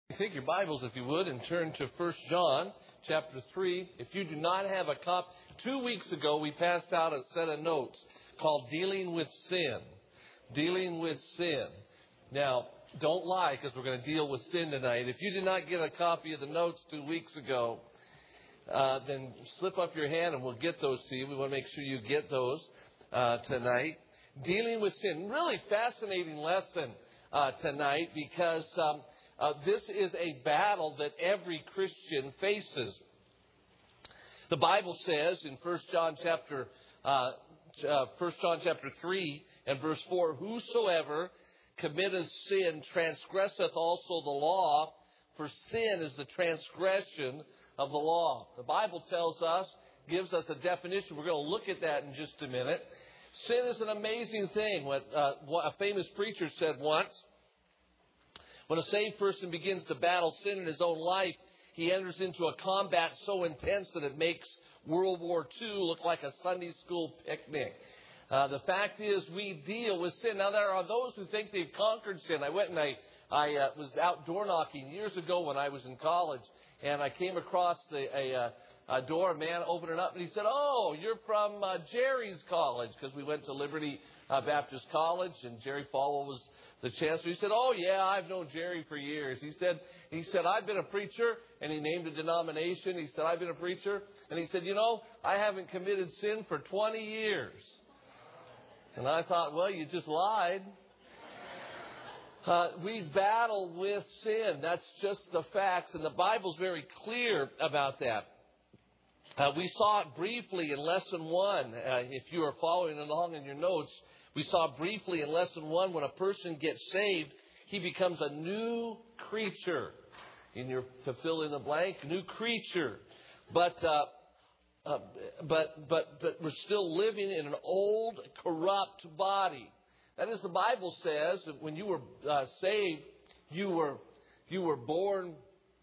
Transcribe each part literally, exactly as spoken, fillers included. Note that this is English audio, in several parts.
Take your Bibles, if you would, and turn to First John chapter three. If you do not have a copy, two weeks ago we passed out a set of notes called Dealing with Sin. Dealing with Sin. Now, don't lie, because we're going to deal with sin tonight. If you did not get a copy of the notes two weeks ago, uh, then slip up your hand and we'll get those to you. We want to make sure you get those uh, tonight. Dealing with Sin. Really fascinating lesson uh, tonight because... Um, Uh, this is a battle that every Christian faces. The Bible says in First John chapter uh, uh, First John chapter three and verse four, "Whosoever committeth sin transgresseth also the law, for sin is the transgression of the law." The Bible tells us, gives us a definition. We're going to look at that in just a minute. Sin is an amazing thing. What, uh, what a famous preacher said once. When a saved person begins to battle sin in his own life, he enters into a combat so intense that it makes World War Two look like a Sunday school picnic. Uh, the fact is, we deal with sin. Now, there are those who think they've conquered sin. I went and I, I uh, was out door knocking years ago when I was in college, and I came across the, a, uh, a door, a man opened it up, and he said, "Oh, you're from uh, Jerry's college," because we went to Liberty uh, Baptist College, and Jerry Falwell was the chancellor. He said, "Oh, yeah, I've known Jerry for years." He said, he said, "I've been a preacher," and he named a denomination. He said, "I've been a preacher." And he said, "You know, I haven't committed sin for twenty years. And I thought, well, you just lied. Uh, we battle with sin. That's just the facts. And the Bible's very clear about that. Uh, we saw it briefly in lesson one. Uh, if you are following along in your notes, we saw briefly in lesson one, when a person gets saved, he becomes a new creature. In your to fill in the blank, new creature. But uh, uh, but but but we're still living in an old, corrupt body. That is, the Bible says that when you were uh, saved, you were you were born.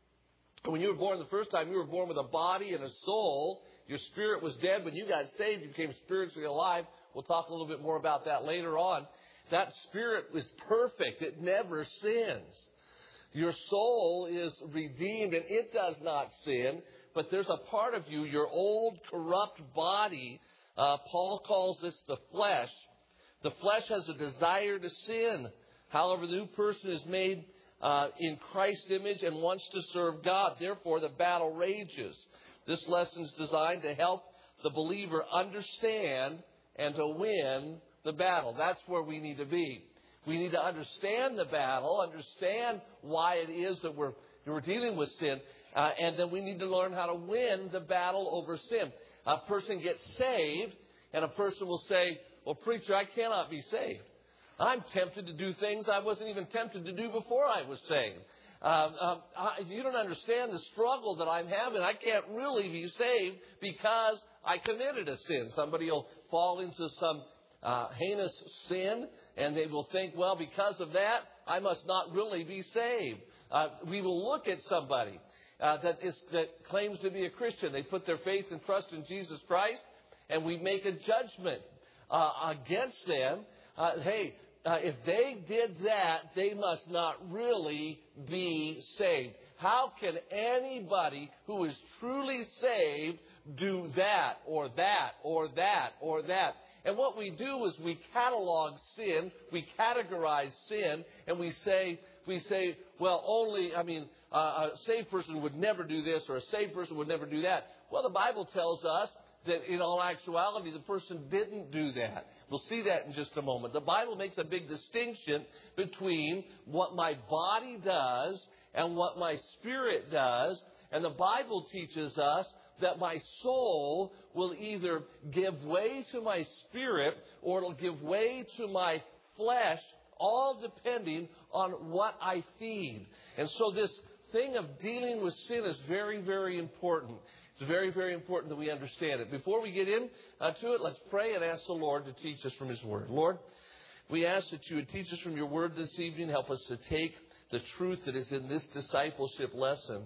When you were born the first time, you were born with a body and a soul. Your spirit was dead. When you got saved, you became spiritually alive. We'll talk a little bit more about that later on. That spirit is perfect. It never sins. Your soul is redeemed, and it does not sin. But there's a part of you, your old, corrupt body. Uh, Paul calls this the flesh. The flesh has a desire to sin. However, the new person is made uh, in Christ's image and wants to serve God. Therefore, the battle rages. This lesson is designed to help the believer understand and to win the battle. That's where we need to be. We need to understand the battle, understand why it is that we're, we're dealing with sin, uh, and then we need to learn how to win the battle over sin. A person gets saved, and a person will say, "Well, preacher, I cannot be saved. I'm tempted to do things I wasn't even tempted to do before I was saved. Uh, um, I, you don't understand the struggle that I'm having. I can't really be saved because I committed a sin." Somebody will fall into some uh, heinous sin, and they will think, well, because of that, I must not really be saved. Uh, we will look at somebody uh, that, is, that claims to be a Christian. They put their faith and trust in Jesus Christ, and we make a judgment uh, against them. Uh, hey, Uh, if they did that, they must not really be saved. How can anybody who is truly saved do that or that or that or that? And what we do is we catalog sin, we categorize sin, and we say, we say, well, only, I mean, uh, a saved person would never do this, or a saved person would never do that. Well, the Bible tells us that in all actuality, the person didn't do that. We'll see that in just a moment. The Bible makes a big distinction between what my body does and what my spirit does. And the Bible teaches us that my soul will either give way to my spirit or it'll give way to my flesh, all depending on what I feed. And so this thing of dealing with sin is very, very important. It's very, very important that we understand it. Before we get in uh, to it, let's pray and ask the Lord to teach us from His Word. Lord, we ask that you would teach us from your Word this evening. Help us to take the truth that is in this discipleship lesson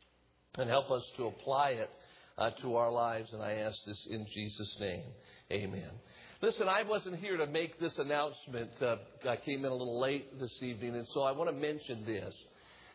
and help us to apply it uh, to our lives. And I ask this in Jesus' name. Amen. Listen, I wasn't here to make this announcement. Uh, I came in a little late this evening, and so I want to mention this.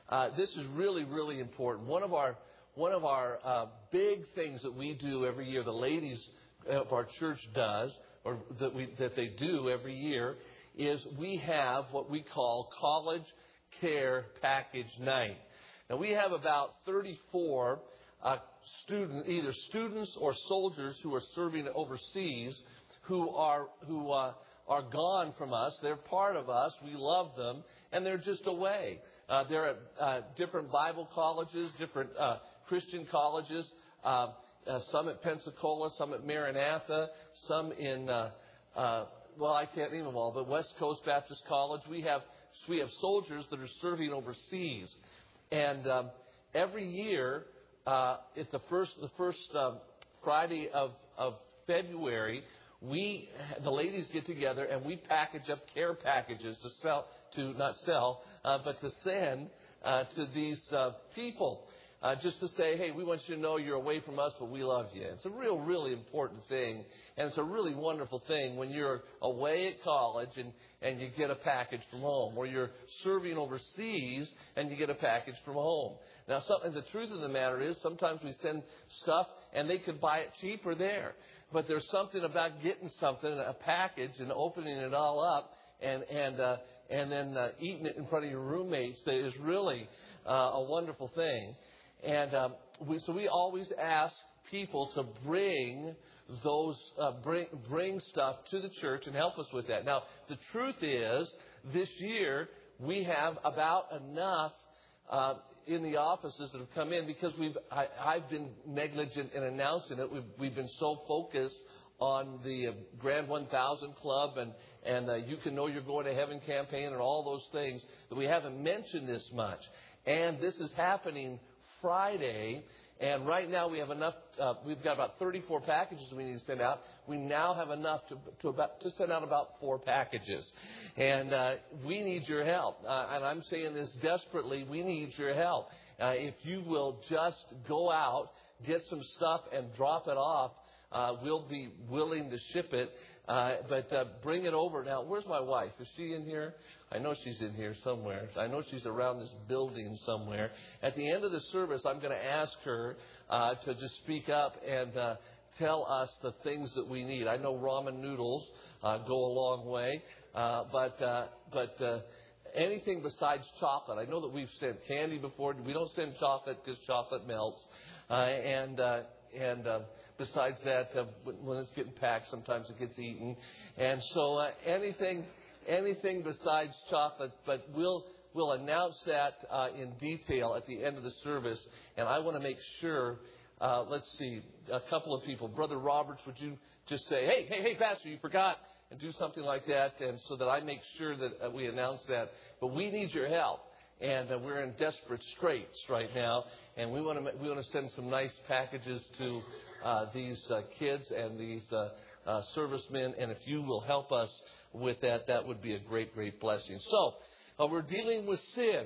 uh, this is really, really important. One of our one of our uh, big things that we do every year, the ladies of our church does, or that we that they do every year, is we have what we call College Care Package Night. Now we have about thirty-four uh, student, either students or soldiers who are serving overseas, who are who uh, are gone from us. They're part of us. We love them, and they're just away. Uh, they're at uh, different Bible colleges, different uh, Christian colleges. Uh, uh, some at Pensacola, some at Maranatha, some in uh, uh, well, I can't name them all, but West Coast Baptist College. We have we have soldiers that are serving overseas, and um, every year, uh, it's the first the first um, Friday of of February. We, the ladies get together and we package up care packages to sell, to not sell, uh, but to send uh, to these uh, people. Uh, just to say, hey, we want you to know you're away from us, but we love you. It's a real, really important thing. And it's a really wonderful thing when you're away at college and, and you get a package from home, or you're serving overseas and you get a package from home. Now, something, the truth of the matter is sometimes we send stuff and they could buy it cheaper there. But there's something about getting something, a package, and opening it all up and, and, uh, and then uh, eating it in front of your roommates that is really uh, a wonderful thing. And um, we, so we always ask people to bring those, uh, bring bring stuff to the church and help us with that. Now, the truth is, this year we have about enough uh, in the offices that have come in because we've I, I've been negligent in announcing it. We've we've been so focused on the uh, Grand one thousand Club and and uh, You Can Know You're Going to Heaven campaign and all those things that we haven't mentioned this much. And this is happening Friday, and right now we have enough. Uh, we've got about thirty-four packages we need to send out. We now have enough to to, about, to send out about four packages, and uh, we need your help. Uh, and I'm saying this desperately. We need your help. Uh, if you will just go out, get some stuff, and drop it off, uh, we'll be willing to ship it. Uh, but uh, bring it over. Now, where's my wife? Is she in here? I know she's in here somewhere. I know she's around this building somewhere. At the end of the service, I'm going to ask her uh, to just speak up and uh, tell us the things that we need. I know ramen noodles uh, go a long way, uh, but uh, but uh, anything besides chocolate. I know that we've sent candy before. We don't send chocolate because chocolate melts, uh, and uh, and. Uh, Besides that, uh, when it's getting packed, sometimes it gets eaten. And so uh, anything anything besides chocolate, but we'll we'll announce that uh, in detail at the end of the service. And I want to make sure, uh, let's see, a couple of people. Brother Roberts, would you just say, hey, hey, hey, Pastor, you forgot, and do something like that, and so that I make sure that uh, we announce that. But we need your help. And uh, we're in desperate straits right now, and we want to we want to send some nice packages to uh, these uh, kids and these uh, uh, servicemen. And if you will help us with that, that would be a great, great blessing. So uh, we're dealing with sin,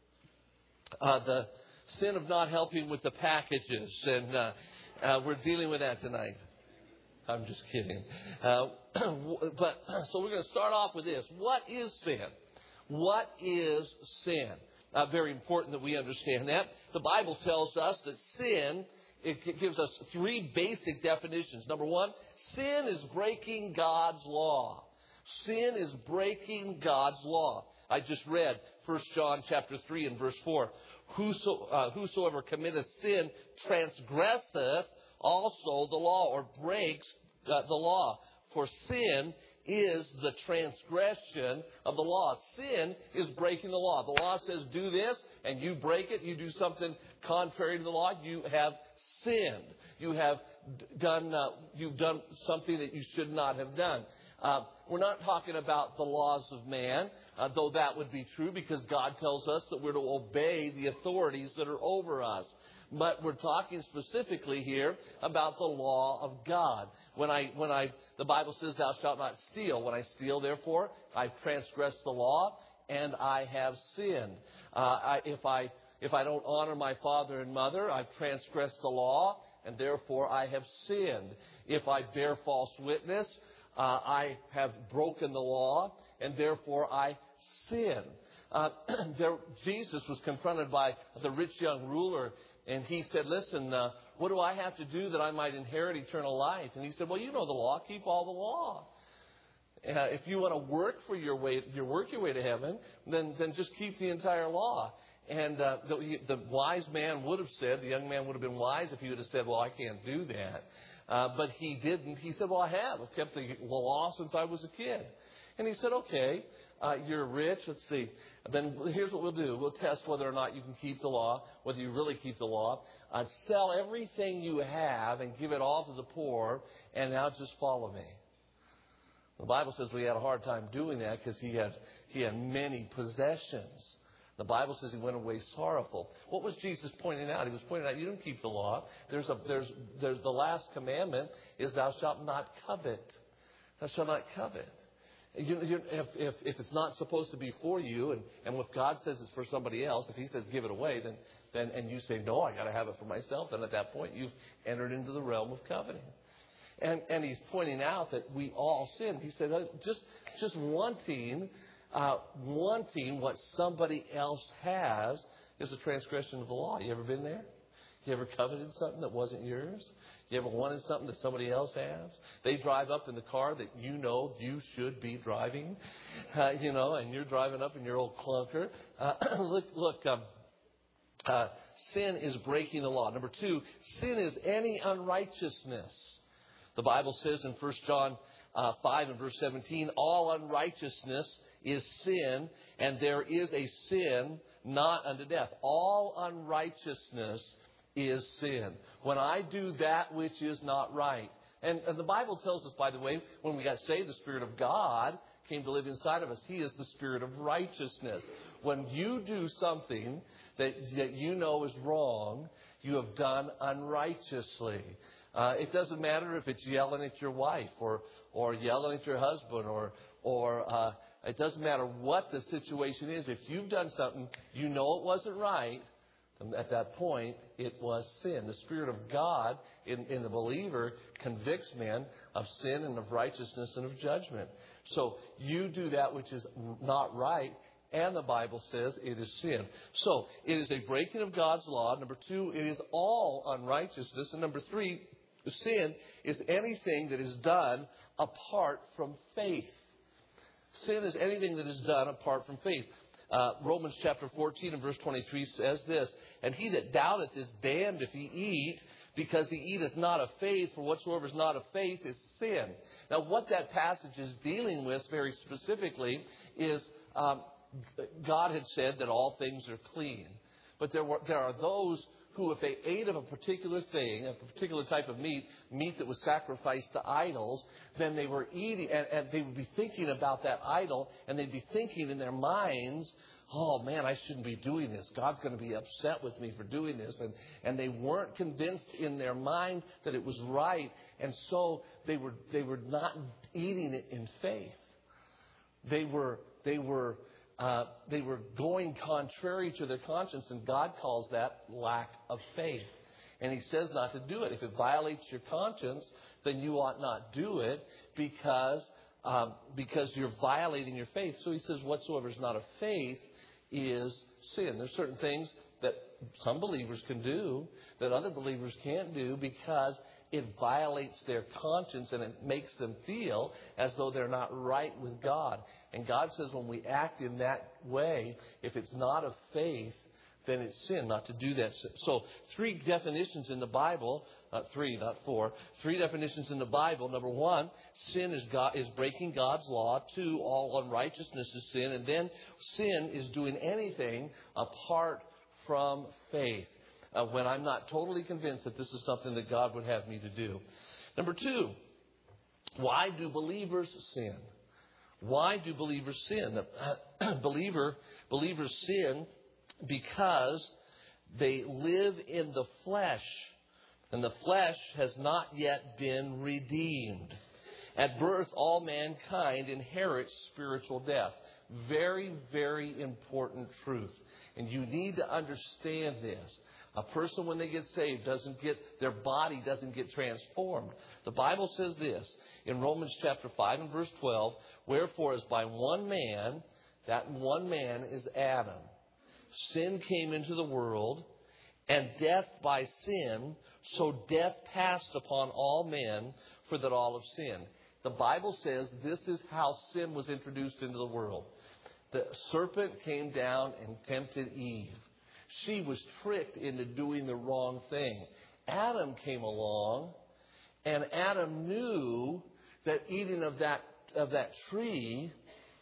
uh, the sin of not helping with the packages, and uh, uh, we're dealing with that tonight. I'm just kidding, uh, but so we're going to start off with this: what is sin? What is sin? Uh, very important that we understand that. The Bible tells us that sin, it gives us three basic definitions. Number one, sin is breaking God's law. Sin is breaking God's law. I just read First John chapter three and verse four. Whoso, uh, whosoever committeth sin transgresseth also the law, or breaks uh, the law. For sin is the transgression of the law. Sin is breaking the law. The law says do this, and you break it. You do something contrary to the law. You have sinned. You have done. Uh, you've done something that you should not have done. Uh, we're not talking about the laws of man, uh, though that would be true because God tells us that we're to obey the authorities that are over us. But we're talking specifically here about the law of God. When I, when I, the Bible says, "Thou shalt not steal." When I steal, therefore, I've transgressed the law and I have sinned. Uh, I, if I, if I don't honor my father and mother, I've transgressed the law and therefore I have sinned. If I bear false witness, uh, I have broken the law and therefore I sin. Uh, there, Jesus was confronted by the rich young ruler, and he said, listen, uh, what do I have to do that I might inherit eternal life? And he said, well, you know the law. Keep all the law. Uh, if you want to work for your way, your work your way to heaven, then then just keep the entire law. And uh, the, he, the wise man would have said, the young man would have been wise if he would have said, well, I can't do that. Uh, but he didn't. He said, well, I have. I've kept the law since I was a kid. And he said, okay, uh, you're rich. Let's see. Then here's what we'll do. We'll test whether or not you can keep the law, whether you really keep the law. Uh, sell everything you have and give it all to the poor, and now just follow me. The Bible says we had a hard time doing that because he had he had many possessions. The Bible says he went away sorrowful. What was Jesus pointing out? He was pointing out you don't keep the law. There's a there's there's the last commandment is thou shalt not covet. Thou shalt not covet. You, you, if, if if it's not supposed to be for you, and, and if God says it's for somebody else, if He says give it away, then then and you say no, I got to have it for myself, then at that point you've entered into the realm of coveting. And and he's pointing out that we all sin. He said, just just wanting, uh, wanting what somebody else has is a transgression of the law. You ever been there? You ever coveted something that wasn't yours? You ever wanted something that somebody else has? They drive up in the car that you know you should be driving, uh, you know, and you're driving up in your old clunker. Uh, look, look. Um, uh, sin is breaking the law. Number two, sin is any unrighteousness. The Bible says in First John uh, five and verse seventeen, all unrighteousness is sin, and there is a sin not unto death. All unrighteousness is sin. When I do that which is not right. And, and the Bible tells us, by the way, when we got saved, the Spirit of God came to live inside of us. He is the Spirit of righteousness. When you do something that, that you know is wrong, you have done unrighteously. Uh, it doesn't matter if it's yelling at your wife or or yelling at your husband or or uh, it doesn't matter what the situation is. If you've done something you know it wasn't right, then at that point it was sin. The Spirit of God in, in the believer convicts men of sin and of righteousness and of judgment. So you do that which is not right, and the Bible says it is sin. So it is a breaking of God's law. Number two, it is all unrighteousness. And number three, sin is anything that is done apart from faith. Sin is anything that is done apart from faith. Uh, Romans chapter fourteen and verse twenty-three says this, and he that doubteth is damned if he eat, because he eateth not of faith, for whatsoever is not of faith is sin. Now what that passage is dealing with very specifically is um, God had said that all things are clean. But there were there are those who, if they ate of a particular thing, a particular type of meat, meat that was sacrificed to idols, then they were eating, and, and they would be thinking about that idol, and they'd be thinking in their minds, oh man, I shouldn't be doing this. God's going to be upset with me for doing this. And, and they weren't convinced in their mind that it was right, and so they were they were not eating it in faith. They were they were Uh, they were going contrary to their conscience, and God calls that lack of faith. And He says not to do it. If it violates your conscience, then you ought not do it because um, because you're violating your faith. So He says whatsoever is not of faith is sin. There's certain things that some believers can do that other believers can't do because it violates their conscience and it makes them feel as though they're not right with God. And God says when we act in that way, if it's not of faith, then it's sin not to do that. So three definitions in the Bible, not three, not four, three definitions in the Bible. Number one, sin is God, is breaking God's law. Two, all unrighteousness is sin. And then sin is doing anything apart from faith. Uh, when I'm not totally convinced that this is something that God would have me to do. Number two, why do believers sin? Why do believers sin? Uh, believer, believers sin because they live in the flesh, and the flesh has not yet been redeemed. At birth, all mankind inherits spiritual death. Very, very important truth. And you need to understand this. A person, when they get saved, doesn't get, their body doesn't get transformed. The Bible says this in Romans chapter five and verse twelve, wherefore as by one man That one man is Adam. Sin came into the world, and death by sin, so death passed upon all men, for that all have sinned. The Bible says this is how sin was introduced into the world. The serpent came down and tempted Eve. She was tricked into doing the wrong thing. Adam came along, and Adam knew that eating of that of that tree,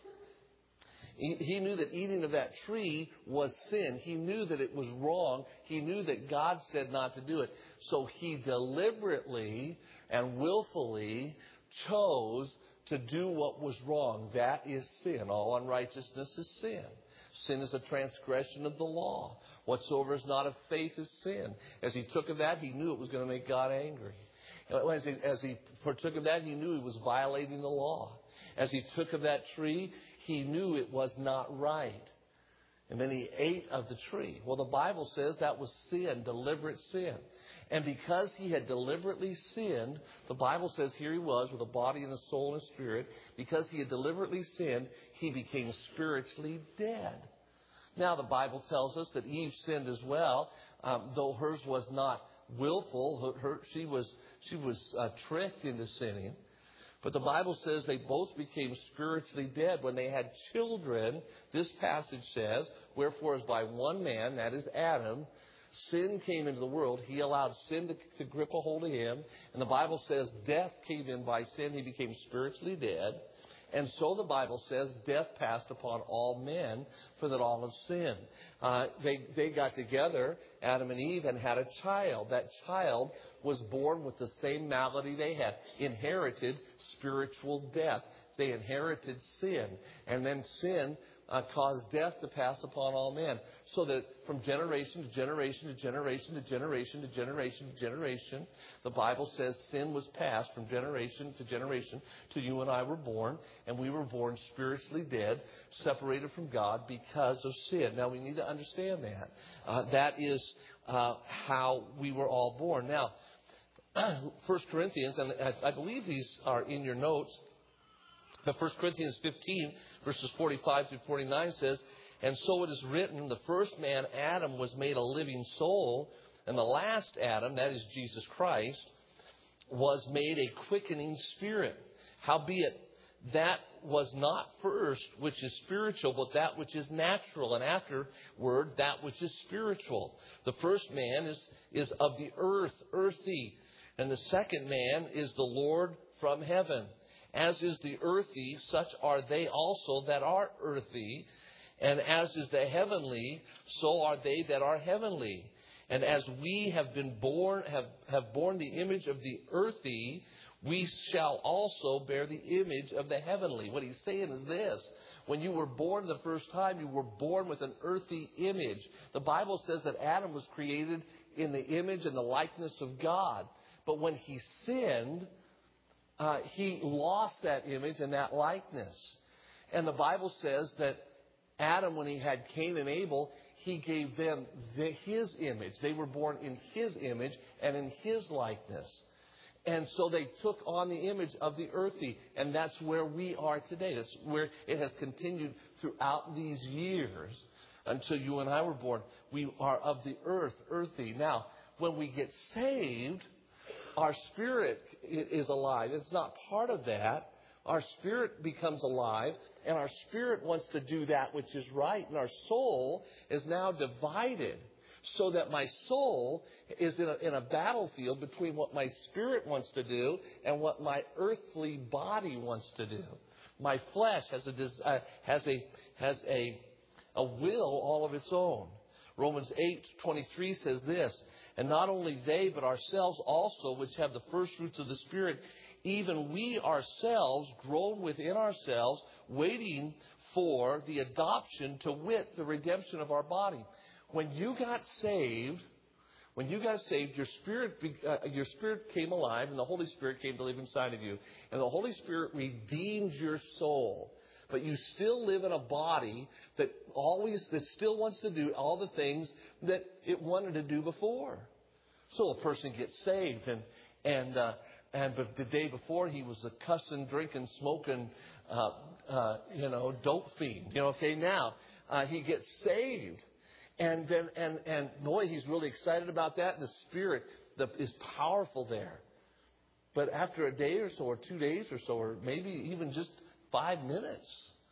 he knew that eating of that tree was sin. He knew that it was wrong. He knew that God said not to do it. So he deliberately and willfully chose to do what was wrong. That is sin. All unrighteousness is sin. Sin is a transgression of the law. Whatsoever is not of faith is sin. As he took of that, he knew it was going to make God angry. As he, as he partook of that, he knew he was violating the law. As he took of that tree, he knew it was not right. And then he ate of the tree. Well, the Bible says that was sin, deliberate sin. And because he had deliberately sinned, the Bible says here he was with a body and a soul and a spirit. Because he had deliberately sinned, he became spiritually dead. Now, the Bible tells us that Eve sinned as well, um, though hers was not willful. Her, her, she was, she was uh, tricked into sinning. But the Bible says they both became spiritually dead when they had children. This passage says, wherefore as by one man, that is Adam, sin came into the world. He allowed sin to, to grip a hold of him. And the Bible says death came in by sin. He became spiritually dead. And so the Bible says death passed upon all men, for that all have sinned. Uh, they, they got together, Adam and Eve, and had a child. That child was born with the same malady they had, inherited spiritual death. They inherited sin. And then sin uh, caused death to pass upon all men. So that from generation to generation to generation to generation to generation to generation, the Bible says sin was passed from generation to generation till you and I were born. And we were born spiritually dead, separated from God because of sin. Now, we need to understand that. Uh, that is uh, how we were all born. Now, First Corinthians, and I believe these are in your notes, the First Corinthians fifteen, verses forty-five through forty-nine says, and so it is written, the first man, Adam, was made a living soul, and the last Adam, that is Jesus Christ, was made a quickening spirit. Howbeit, that was not first which is spiritual, but that which is natural, and afterward that which is spiritual. The first man is, is of the earth, earthy, and the second man is the Lord from heaven. As is the earthy, such are they also that are earthy. And as is the heavenly, so are they that are heavenly. And as we have been born, have, have borne the image of the earthy, we shall also bear the image of the heavenly. What he's saying is this. When you were born the first time, you were born with an earthy image. The Bible says that Adam was created in the image and the likeness of God. But when he sinned, uh, he lost that image and that likeness. And the Bible says that Adam, when he had Cain and Abel, he gave them the, his image. They were born in his image and in his likeness. And so they took on the image of the earthy. And that's where we are today. That's where it has continued throughout these years until you and I were born. We are of the earth, earthy. Now, when we get saved, our spirit is alive. It's not part of that. Our spirit becomes alive, and our spirit wants to do that which is right. And our soul is now divided so that my soul is in a, in a battlefield between what my spirit wants to do and what my earthly body wants to do. My flesh has a uh, has a has a a will all of its own. Romans eight twenty-three says this, and not only they, but ourselves also, which have the first fruits of the Spirit, even we ourselves groan within ourselves, waiting for the adoption, to wit, the redemption of our body. When you got saved, when you got saved, your spirit, uh, your spirit came alive, and the Holy Spirit came to live inside of you. And the Holy Spirit redeemed your soul. But you still live in a body that always, that still wants to do all the things that it wanted to do before. So a person gets saved, and and uh, And but the day before, he was a cussing, drinking, smoking, uh, uh, you know, dope fiend. You know, okay, now uh, he gets saved. And then, and, and boy, he's really excited about that. And the Spirit the, is powerful there. But after a day or so, or two days or so, or maybe even just five minutes,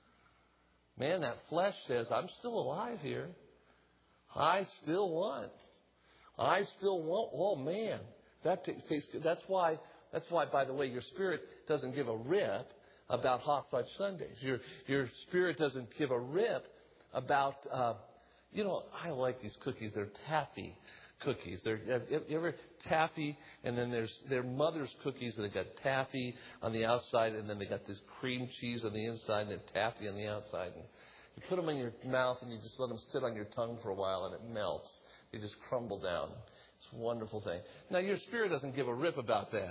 man, that flesh says, I'm still alive here. I still want. I still want. Oh, man, that tastes good. That's why, that's why, by the way, your spirit doesn't give a rip about hot fudge sundaes. Your, your spirit doesn't give a rip about, uh, you know, I like these cookies. They're taffy cookies. They're you ever taffy, and then there's their mother's cookies, and they got taffy on the outside, and then they got this cream cheese on the inside, and then taffy on the outside. And you put them in your mouth, and you just let them sit on your tongue for a while, and it melts. They just crumble down. It's a wonderful thing. Now, your spirit doesn't give a rip about that.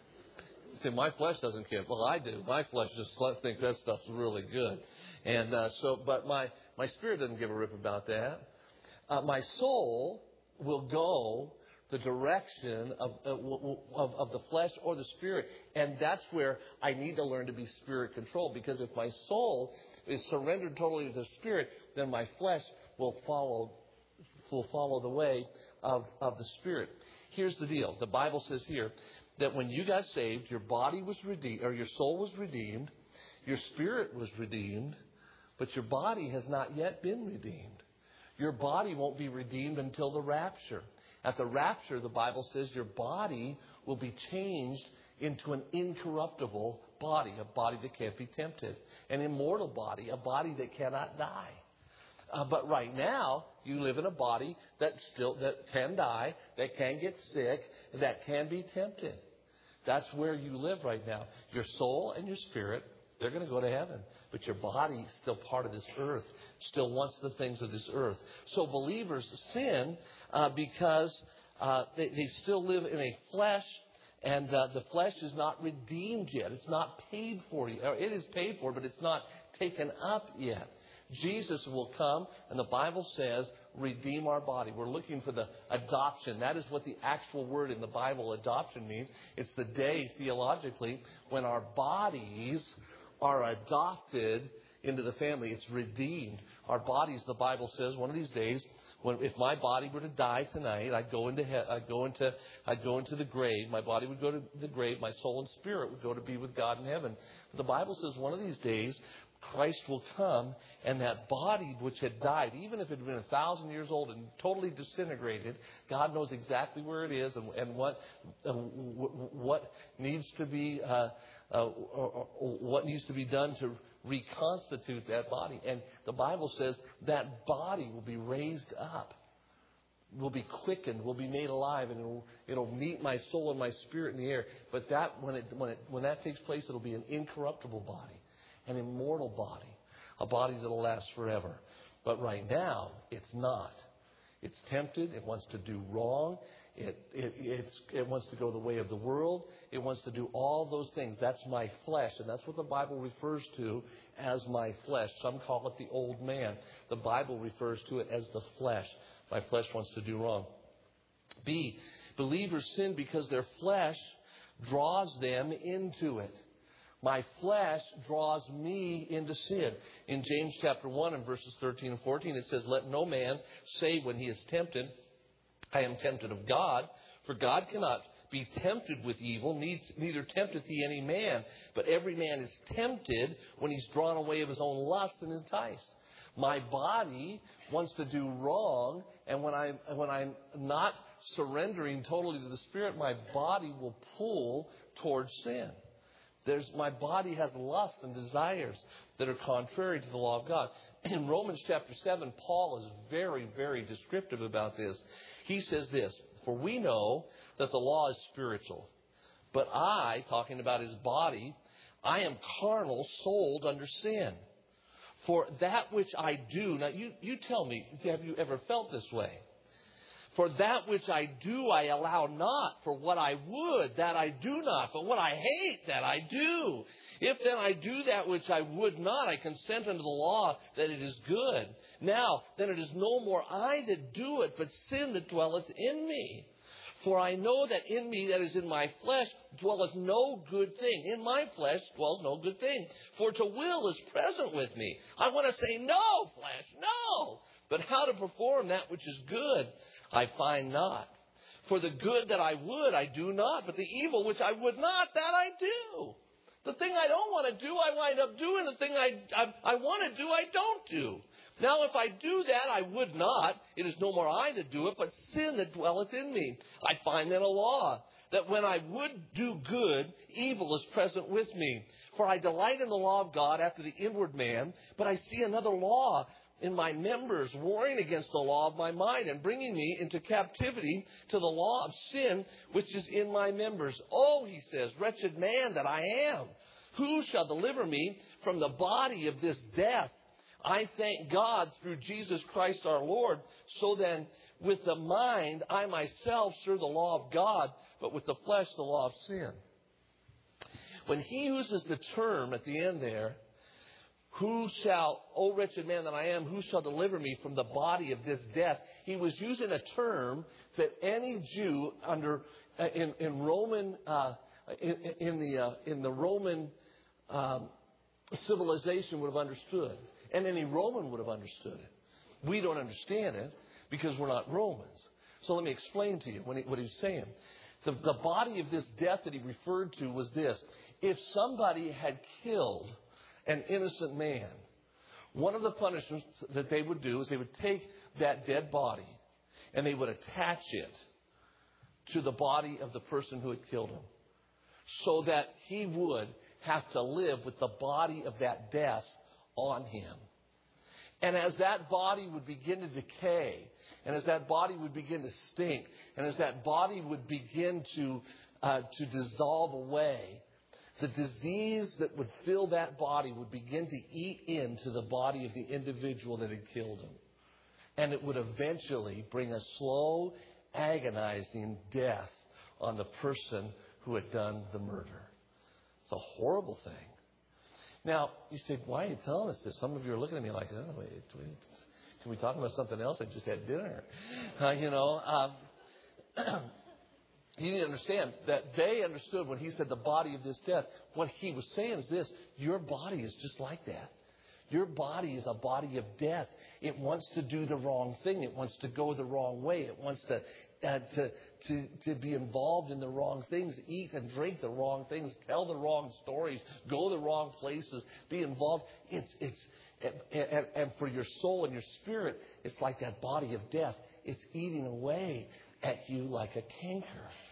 You say, my flesh doesn't care. Well, I do. My flesh just thinks that stuff's really good. And uh, so, but my, my spirit doesn't give a rip about that. Uh, my soul will go the direction of, of, of the flesh or the spirit. And that's where I need to learn to be spirit controlled. Because if my soul is surrendered totally to the Spirit, then my flesh will follow will follow the way of, of the Spirit. Here's the deal. The Bible says here that when you got saved, your body was redeemed, or your soul was redeemed, your spirit was redeemed, but your body has not yet been redeemed. Your body won't be redeemed until the rapture. At the rapture, the Bible says your body will be changed into an incorruptible body, a body that can't be tempted, an immortal body, a body that cannot die. Uh, but right now, you live in a body that still that can die, that can get sick, that can be tempted. That's where you live right now. Your soul and your spirit, they're going to go to heaven. But your body is still part of this earth, still wants the things of this earth. So believers sin uh, because uh, they, they still live in a flesh, and uh, the flesh is not redeemed yet. It's not paid for yet. It is paid for, but it's not taken up yet. Jesus will come, and the Bible says, redeem our body. We're looking for the adoption. That is what the actual word in the Bible, adoption, means. It's the day, theologically, when our bodies are adopted into the family. It's redeemed. Our bodies, the Bible says, one of these days, when if my body were to die tonight, I'd go into he- I'd go into I'd go into the grave. My body would go to the grave. My soul and spirit would go to be with God in heaven. But the Bible says one of these days, Christ will come, and that body which had died, even if it had been a thousand years old and totally disintegrated, God knows exactly where it is and, and what uh, what needs to be uh, uh, or, or what needs to be done to reconstitute that body. And the Bible says that body will be raised up, will be quickened, will be made alive, and it'll, it'll meet my soul and my spirit in the air. But that when it when it when that takes place, it'll be an incorruptible body. An immortal body, a body that will last forever. But right now, it's not. It's tempted. It wants to do wrong. It, it, it's, it wants to go the way of the world. It wants to do all those things. That's my flesh, and that's what the Bible refers to as my flesh. Some call it the old man. The Bible refers to it as the flesh. My flesh wants to do wrong. B, believers sin because their flesh draws them into it. My flesh draws me into sin. In James chapter one and verses thirteen and fourteen, it says, let no man say when he is tempted, I am tempted of God, for God cannot be tempted with evil, neither tempteth he any man. But every man is tempted when he's drawn away of his own lust and enticed. My body wants to do wrong, and when I'm, when I'm not surrendering totally to the Spirit, my body will pull towards sin. There's, my body has lusts and desires that are contrary to the law of God. In Romans chapter seven, Paul is very, very descriptive about this. He says this, for we know that the law is spiritual, but I, talking about his body, I am carnal, sold under sin. For that which I do, now you, you tell me, have you ever felt this way? For that which I do, I allow not. For what I would, that I do not. But what I hate, that I do. If then I do that which I would not, I consent unto the law that it is good. Now, then it is no more I that do it, but sin that dwelleth in me. For I know that in me, that is in my flesh, dwelleth no good thing. In my flesh dwells no good thing. For to will is present with me. I want to say, no, flesh, no. But how to perform that which is good, I find not. For the good that I would, I do not. But the evil which I would not, that I do. The thing I don't want to do, I wind up doing. The thing I, I, I want to do, I don't do. Now, if I do that, I would not. It is no more I that do it, but sin that dwelleth in me. I find then a law, that when I would do good, evil is present with me. For I delight in the law of God after the inward man, but I see another law in my members, warring against the law of my mind, and bringing me into captivity to the law of sin, which is in my members. Oh, he says, wretched man that I am, who shall deliver me from the body of this death? I thank God through Jesus Christ our Lord. So then, with the mind, I myself serve the law of God, but with the flesh, the law of sin. When he uses the term at the end there, who shall, O wretched man that I am, who shall deliver me from the body of this death? He was using a term that any Jew under uh, in, in Roman uh, in, in the uh, in the Roman um, civilization would have understood. And any Roman would have understood it. We don't understand it because we're not Romans. So let me explain to you what, he, what he's saying. The, the body of this death that he referred to was this. If somebody had killed an innocent man, one of the punishments that they would do is they would take that dead body and they would attach it to the body of the person who had killed him, so that he would have to live with the body of that death on him. And as that body would begin to decay, and as that body would begin to stink, and as that body would begin to uh, to dissolve away, the disease that would fill that body would begin to eat into the body of the individual that had killed him. And it would eventually bring a slow, agonizing death on the person who had done the murder. It's a horrible thing. Now, you say, why are you telling us this? Some of you are looking at me like, oh, wait, wait can we talk about something else? I just had dinner. Uh, you know, um, you need to understand that they understood when he said the body of this death. What he was saying is this: your body is just like that. Your body is a body of death. It wants to do the wrong thing. It wants to go the wrong way. It wants to uh, to, to to be involved in the wrong things, eat and drink the wrong things, tell the wrong stories, go the wrong places, be involved. It's it's and, and for your soul and your spirit, it's like that body of death. It's eating away at you like a canker.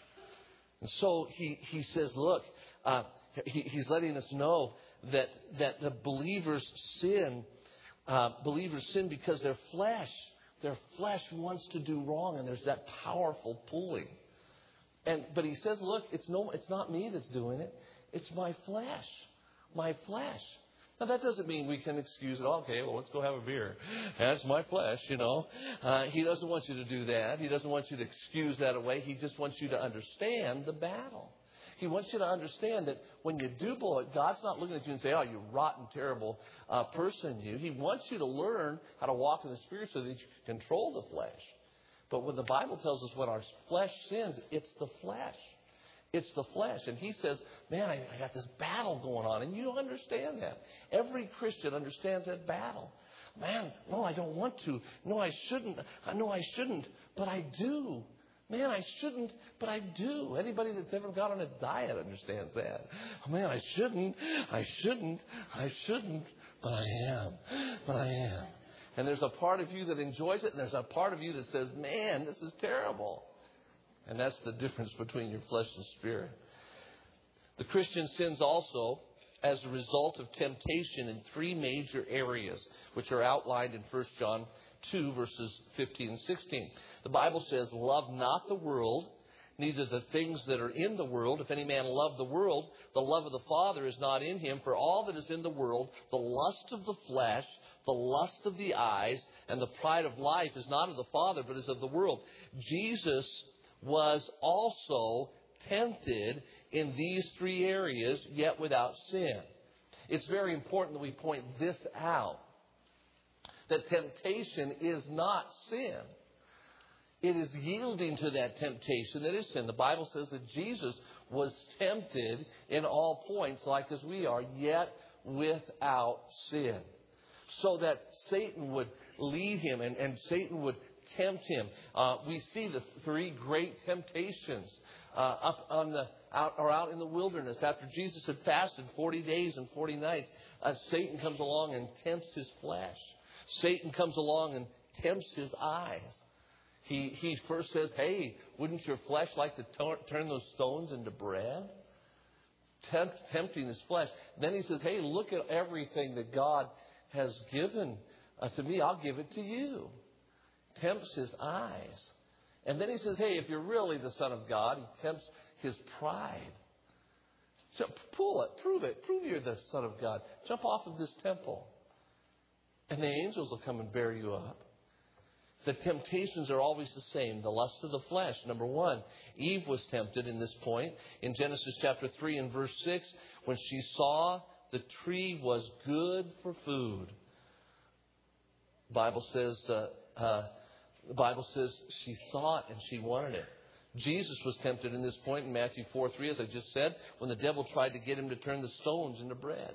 And so he he says, look, uh, he, he's letting us know that that the believers sin, uh, believers sin because their flesh, their flesh wants to do wrong, and there's that powerful pulling. And but he says, look, it's no, it's not me that's doing it. It's my flesh, my flesh. Now, that doesn't mean we can excuse it. Okay, well, let's go have a beer. That's my flesh, you know. Uh, he doesn't want you to do that. He doesn't want you to excuse that away. He just wants you to understand the battle. He wants you to understand that when you do blow it, God's not looking at you and say, oh, you rotten, terrible uh, person, you. He wants you to learn how to walk in the Spirit so that you can control the flesh. But when the Bible tells us when our flesh sins, it's the flesh. It's the flesh. And he says, man, I, I got this battle going on. And you don't understand that. Every Christian understands that battle. Man, no, I don't want to. No, I shouldn't. I know I shouldn't, but I do. Man, I shouldn't, but I do. Anybody that's ever got on a diet understands that. Oh, man, I shouldn't. I shouldn't. I shouldn't, but I am. But I am. And there's a part of you that enjoys it, and there's a part of you that says, man, this is terrible. And that's the difference between your flesh and spirit. The Christian sins also as a result of temptation in three major areas, which are outlined in First John two, verses fifteen and sixteen. The Bible says, love not the world, neither the things that are in the world. If any man love the world, the love of the Father is not in him. For all that is in the world, the lust of the flesh, the lust of the eyes, and the pride of life is not of the Father, but is of the world. Jesus was also tempted in these three areas, yet without sin. It's very important that we point this out, that temptation is not sin. It is yielding to that temptation that is sin. The Bible says that Jesus was tempted in all points like as we are, yet without sin. So that Satan would lead him and, and Satan would tempt him. Uh, we see the three great temptations uh, up on the out or out in the wilderness after Jesus had fasted forty days and forty nights. Uh, Satan comes along and tempts his flesh. Satan comes along and tempts his eyes. He he first says, "Hey, wouldn't your flesh like to t- turn those stones into bread?" Tempt, tempting his flesh. Then he says, "Hey, look at everything that God has given uh, to me. I'll give it to you." Tempts his eyes. And then he says, "Hey, if you're really the Son of God," he tempts his pride. So pull it, prove it, prove you're the Son of God. Jump off of this temple, and the angels will come and bear you up. The temptations are always the same. The lust of the flesh. Number one, Eve was tempted in this point. In Genesis chapter three and verse six, when she saw the tree was good for food. The Bible says, uh, uh, the Bible says she saw it and she wanted it. Jesus was tempted in this point in Matthew four three, as I just said, when the devil tried to get him to turn the stones into bread.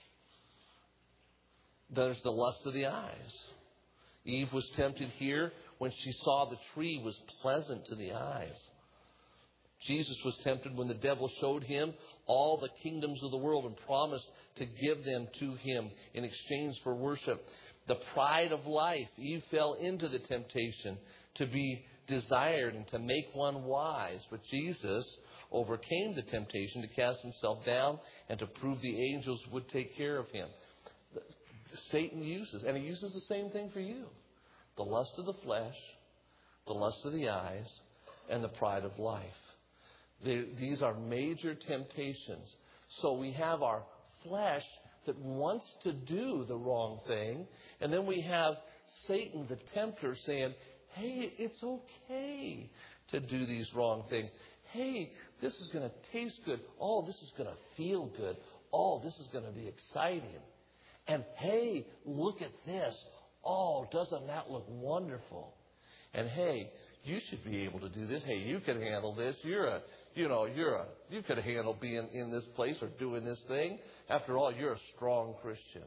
There's the lust of the eyes. Eve was tempted here when she saw the tree was pleasant to the eyes. Jesus was tempted when the devil showed him all the kingdoms of the world and promised to give them to him in exchange for worship. The pride of life. Eve fell into the temptation to be desired and to make one wise. But Jesus overcame the temptation to cast himself down and to prove the angels would take care of him. Satan uses, and he uses the same thing for you. The lust of the flesh, the lust of the eyes, and the pride of life. They, these are major temptations. So we have our flesh that wants to do the wrong thing. And then we have Satan, the tempter, saying, "Hey, it's okay to do these wrong things. Hey, this is going to taste good. Oh, this is going to feel good. Oh, this is going to be exciting. And hey, look at this. Oh, doesn't that look wonderful? And hey, you should be able to do this. Hey, you can handle this. You're a, you know, you're a, you could handle being in this place or doing this thing. After all, you're a strong Christian."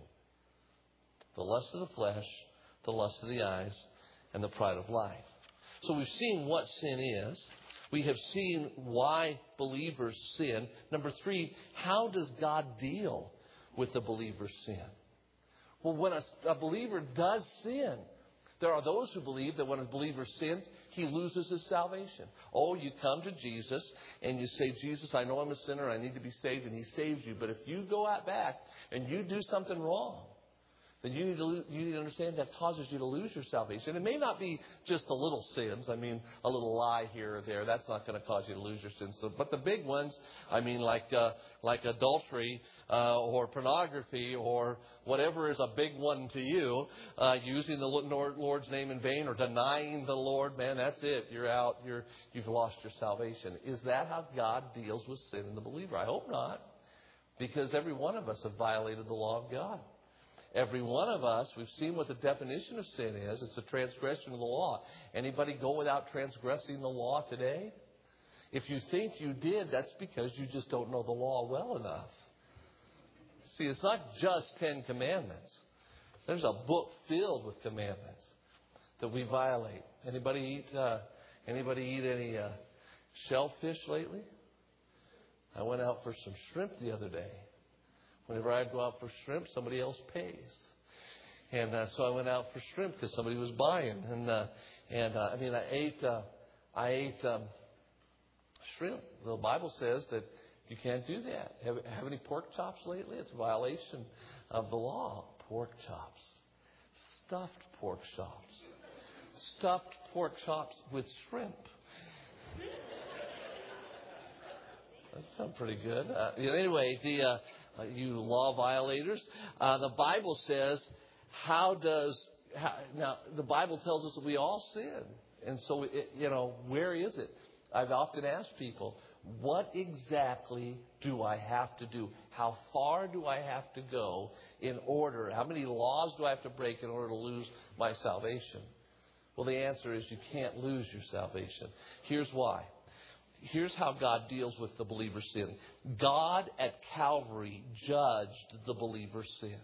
The lust of the flesh, the lust of the eyes, and the pride of life. So we've seen what sin is. We have seen why believers sin. Number three, how does God deal with the believer's sin? Well, when a, a believer does sin, there are those who believe that when a believer sins, he loses his salvation. Oh, you come to Jesus and you say, "Jesus, I know I'm a sinner. I need to be saved," and he saves you. But if you go out back and you do something wrong, then you need to you need to understand that causes you to lose your salvation. It may not be just the little sins. I mean, a little lie here or there. That's not going to cause you to lose your sins. So, but the big ones, I mean, like uh, like adultery uh, or pornography or whatever is a big one to you, uh, using the Lord's name in vain or denying the Lord, man, that's it. You're out. You're you've lost your salvation. Is that how God deals with sin in the believer? I hope not, because every one of us have violated the law of God. Every one of us, we've seen what the definition of sin is. It's a transgression of the law. Anybody go without transgressing the law today? If you think you did, that's because you just don't know the law well enough. See, it's not just Ten Commandments. There's a book filled with commandments that we violate. Anybody eat? Uh, anybody eat any uh, shellfish lately? I went out for some shrimp the other day. Whenever I go out for shrimp, somebody else pays. And uh, so I went out for shrimp because somebody was buying. And uh, and uh, I mean, I ate uh, I ate um, shrimp. The Bible says that you can't do that. Have, have any pork chops lately? It's a violation of the law. Pork chops, stuffed pork chops, stuffed pork chops with shrimp. That sounds pretty good. Uh, anyway, the. Uh, Uh, you law violators. Uh, the Bible says, how does, how, now the Bible tells us that we all sin. And so, it, you know, where is it? I've often asked people, what exactly do I have to do? How far do I have to go in order? How many laws do I have to break in order to lose my salvation? Well, the answer is you can't lose your salvation. Here's why. Here's how God deals with the believer's sin. God at Calvary judged the believer's sin.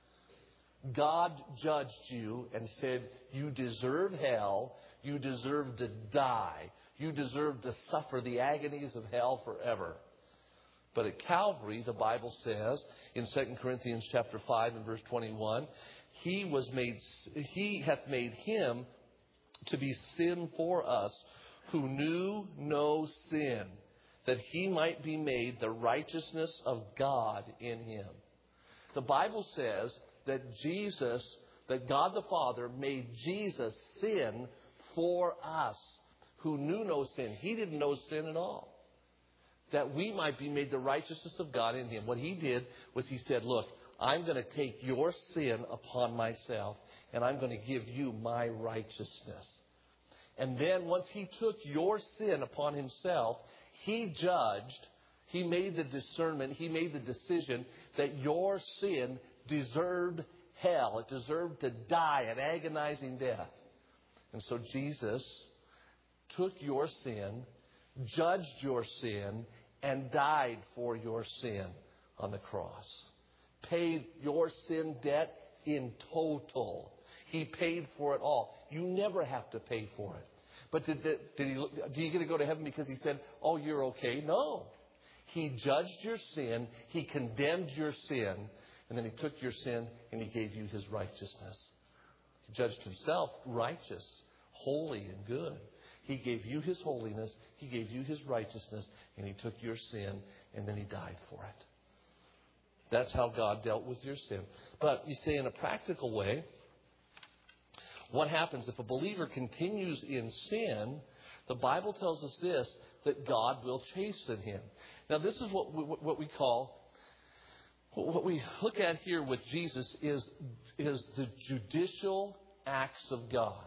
God judged you and said, you deserve hell. You deserve to die. You deserve to suffer the agonies of hell forever. But at Calvary, the Bible says in Second Corinthians chapter five and verse twenty-one, He was made, He hath made him to be sin for us, who knew no sin, that he might be made the righteousness of God in him. The Bible says that Jesus, that God the Father made Jesus sin for us, who knew no sin. He didn't know sin at all. That we might be made the righteousness of God in him. What he did was he said, look, I'm going to take your sin upon myself, and I'm going to give you my righteousness. And then once he took your sin upon himself, he judged, he made the discernment, he made the decision that your sin deserved hell. It deserved to die an agonizing death. And so Jesus took your sin, judged your sin, and died for your sin on the cross. Paid your sin debt in total. He paid for it all. You never have to pay for it. But did, did, did he, do you get to go to heaven because he said, oh, you're okay? No. He judged your sin. He condemned your sin. And then he took your sin and he gave you his righteousness. He judged himself righteous, holy, and good. He gave you his holiness. He gave you his righteousness. And he took your sin and then he died for it. That's how God dealt with your sin. But you say in a practical way, what happens if a believer continues in sin? The Bible tells us this, that God will chasten him. Now this is what we, what we call, what we look at here with Jesus is, is the judicial acts of God.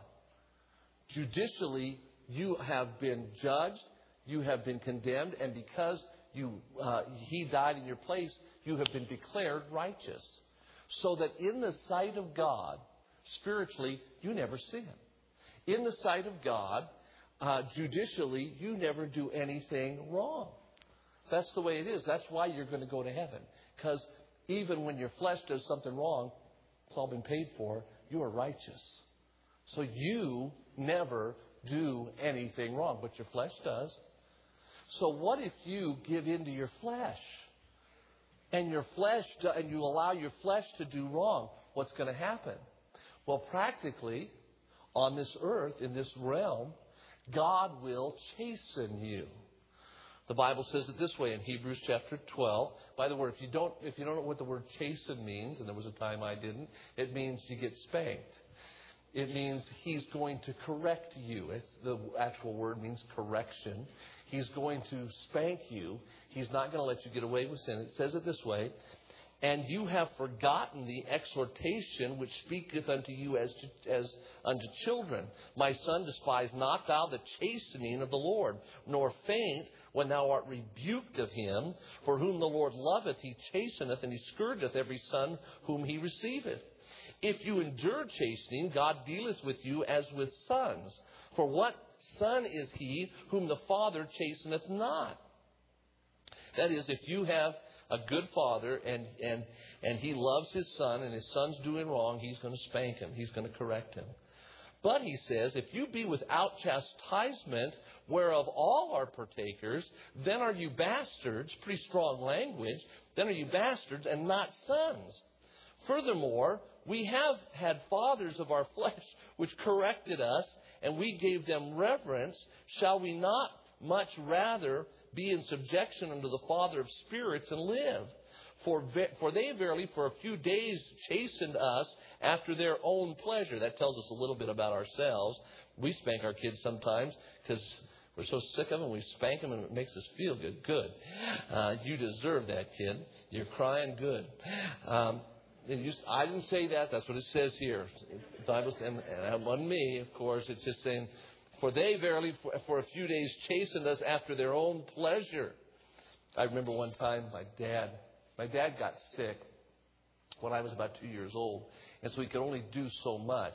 Judicially, you have been judged, you have been condemned, and because you uh, he died in your place, you have been declared righteous. So that in the sight of God, spiritually, you never sin. In the sight of God, uh, judicially, you never do anything wrong. That's the way it is. That's why you're going to go to heaven. Because even when your flesh does something wrong, it's all been paid for, you are righteous. So you never do anything wrong, but your flesh does. So what if you give in to your flesh? And your flesh, and you allow your flesh to do wrong? What's going to happen? Well, practically, on this earth, in this realm, God will chasten you. The Bible says it this way in Hebrews chapter twelve. By the way, if you don't, if you don't know what the word chasten means, and there was a time I didn't, it means you get spanked. It means he's going to correct you. It's, the actual word means correction. He's going to spank you. He's not going to let you get away with sin. It says it this way. And you have forgotten the exhortation which speaketh unto you as, to, as unto children. My son, despise not thou the chastening of the Lord, nor faint when thou art rebuked of him. For whom the Lord loveth, he chasteneth, and he scourgeth every son whom he receiveth. If you endure chastening, God dealeth with you as with sons. For what son is he whom the Father chasteneth not? That is, if you have a good father and, and, and he loves his son and his son's doing wrong, he's going to spank him. He's going to correct him. But he says, if you be without chastisement, whereof all are partakers, then are you bastards, pretty strong language, then are you bastards and not sons. Furthermore, we have had fathers of our flesh which corrected us, and we gave them reverence. Shall we not much rather be in subjection unto the Father of spirits and live? For, for they verily for a few days chastened us after their own pleasure. That tells us a little bit about ourselves. We spank our kids sometimes because we're so sick of them. We spank them and it makes us feel good. Good. Uh, you deserve that, kid. You're crying good. Um, and you, I didn't say that. That's what it says here. The Bible, and, and that wasn't me, of course. It's just saying, for they verily for, for a few days chastened us after their own pleasure. I remember one time my dad, my dad got sick when I was about two years old. And so he could only do so much.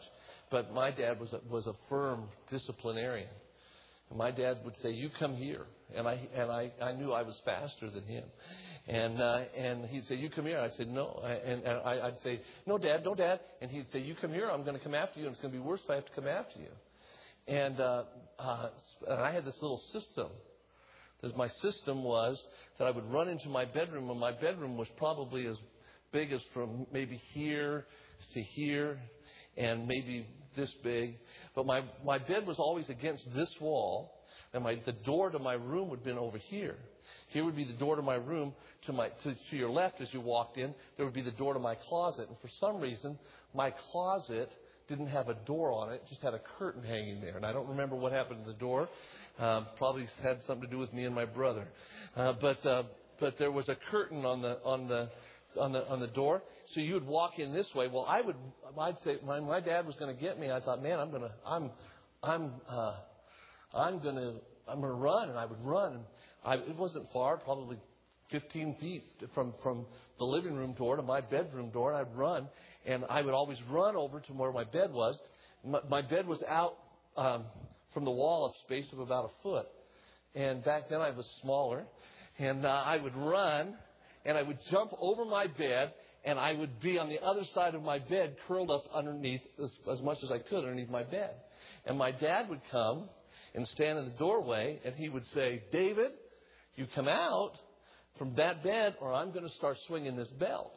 But my dad was a, was a firm disciplinarian. And my dad would say, "You come here," and I and I, I knew I was faster than him. And uh, and he'd say, "You come here." I'd say, "No," I, and, and I, I'd say, "No, Dad, no, Dad." And he'd say, "You come here. I'm going to come after you, and it's going to be worse if I have to come after you." And uh, uh, and I had this little system. This, my system was that I would run into my bedroom, and my bedroom was probably as big as from maybe here to here, and maybe this big. But my, my bed was always against this wall, and my the door to my room would have been over here. Here would be the door to my room. To my to, to your left, as you walked in, there would be the door to my closet. And for some reason, my closet didn't have a door on it; it just had a curtain hanging there. And I don't remember what happened to the door. Uh, probably had something to do with me and my brother. Uh, but uh, but there was a curtain on the on the on the on the door. So you would walk in this way. Well, I would I'd say when my dad was going to get me, I thought, man, I'm gonna I'm I'm uh, I'm gonna I'm gonna run, and I would run. And I, it wasn't far, probably fifteen feet from from the living room door to my bedroom door, and I'd run, and I would always run over to where my bed was. My, my bed was out um, from the wall a space of about a foot, and back then I was smaller, and uh, I would run, and I would jump over my bed, and I would be on the other side of my bed, curled up underneath as, as much as I could underneath my bed, and my dad would come and stand in the doorway, and he would say, "David, you come out from that bed, or I'm going to start swinging this belt."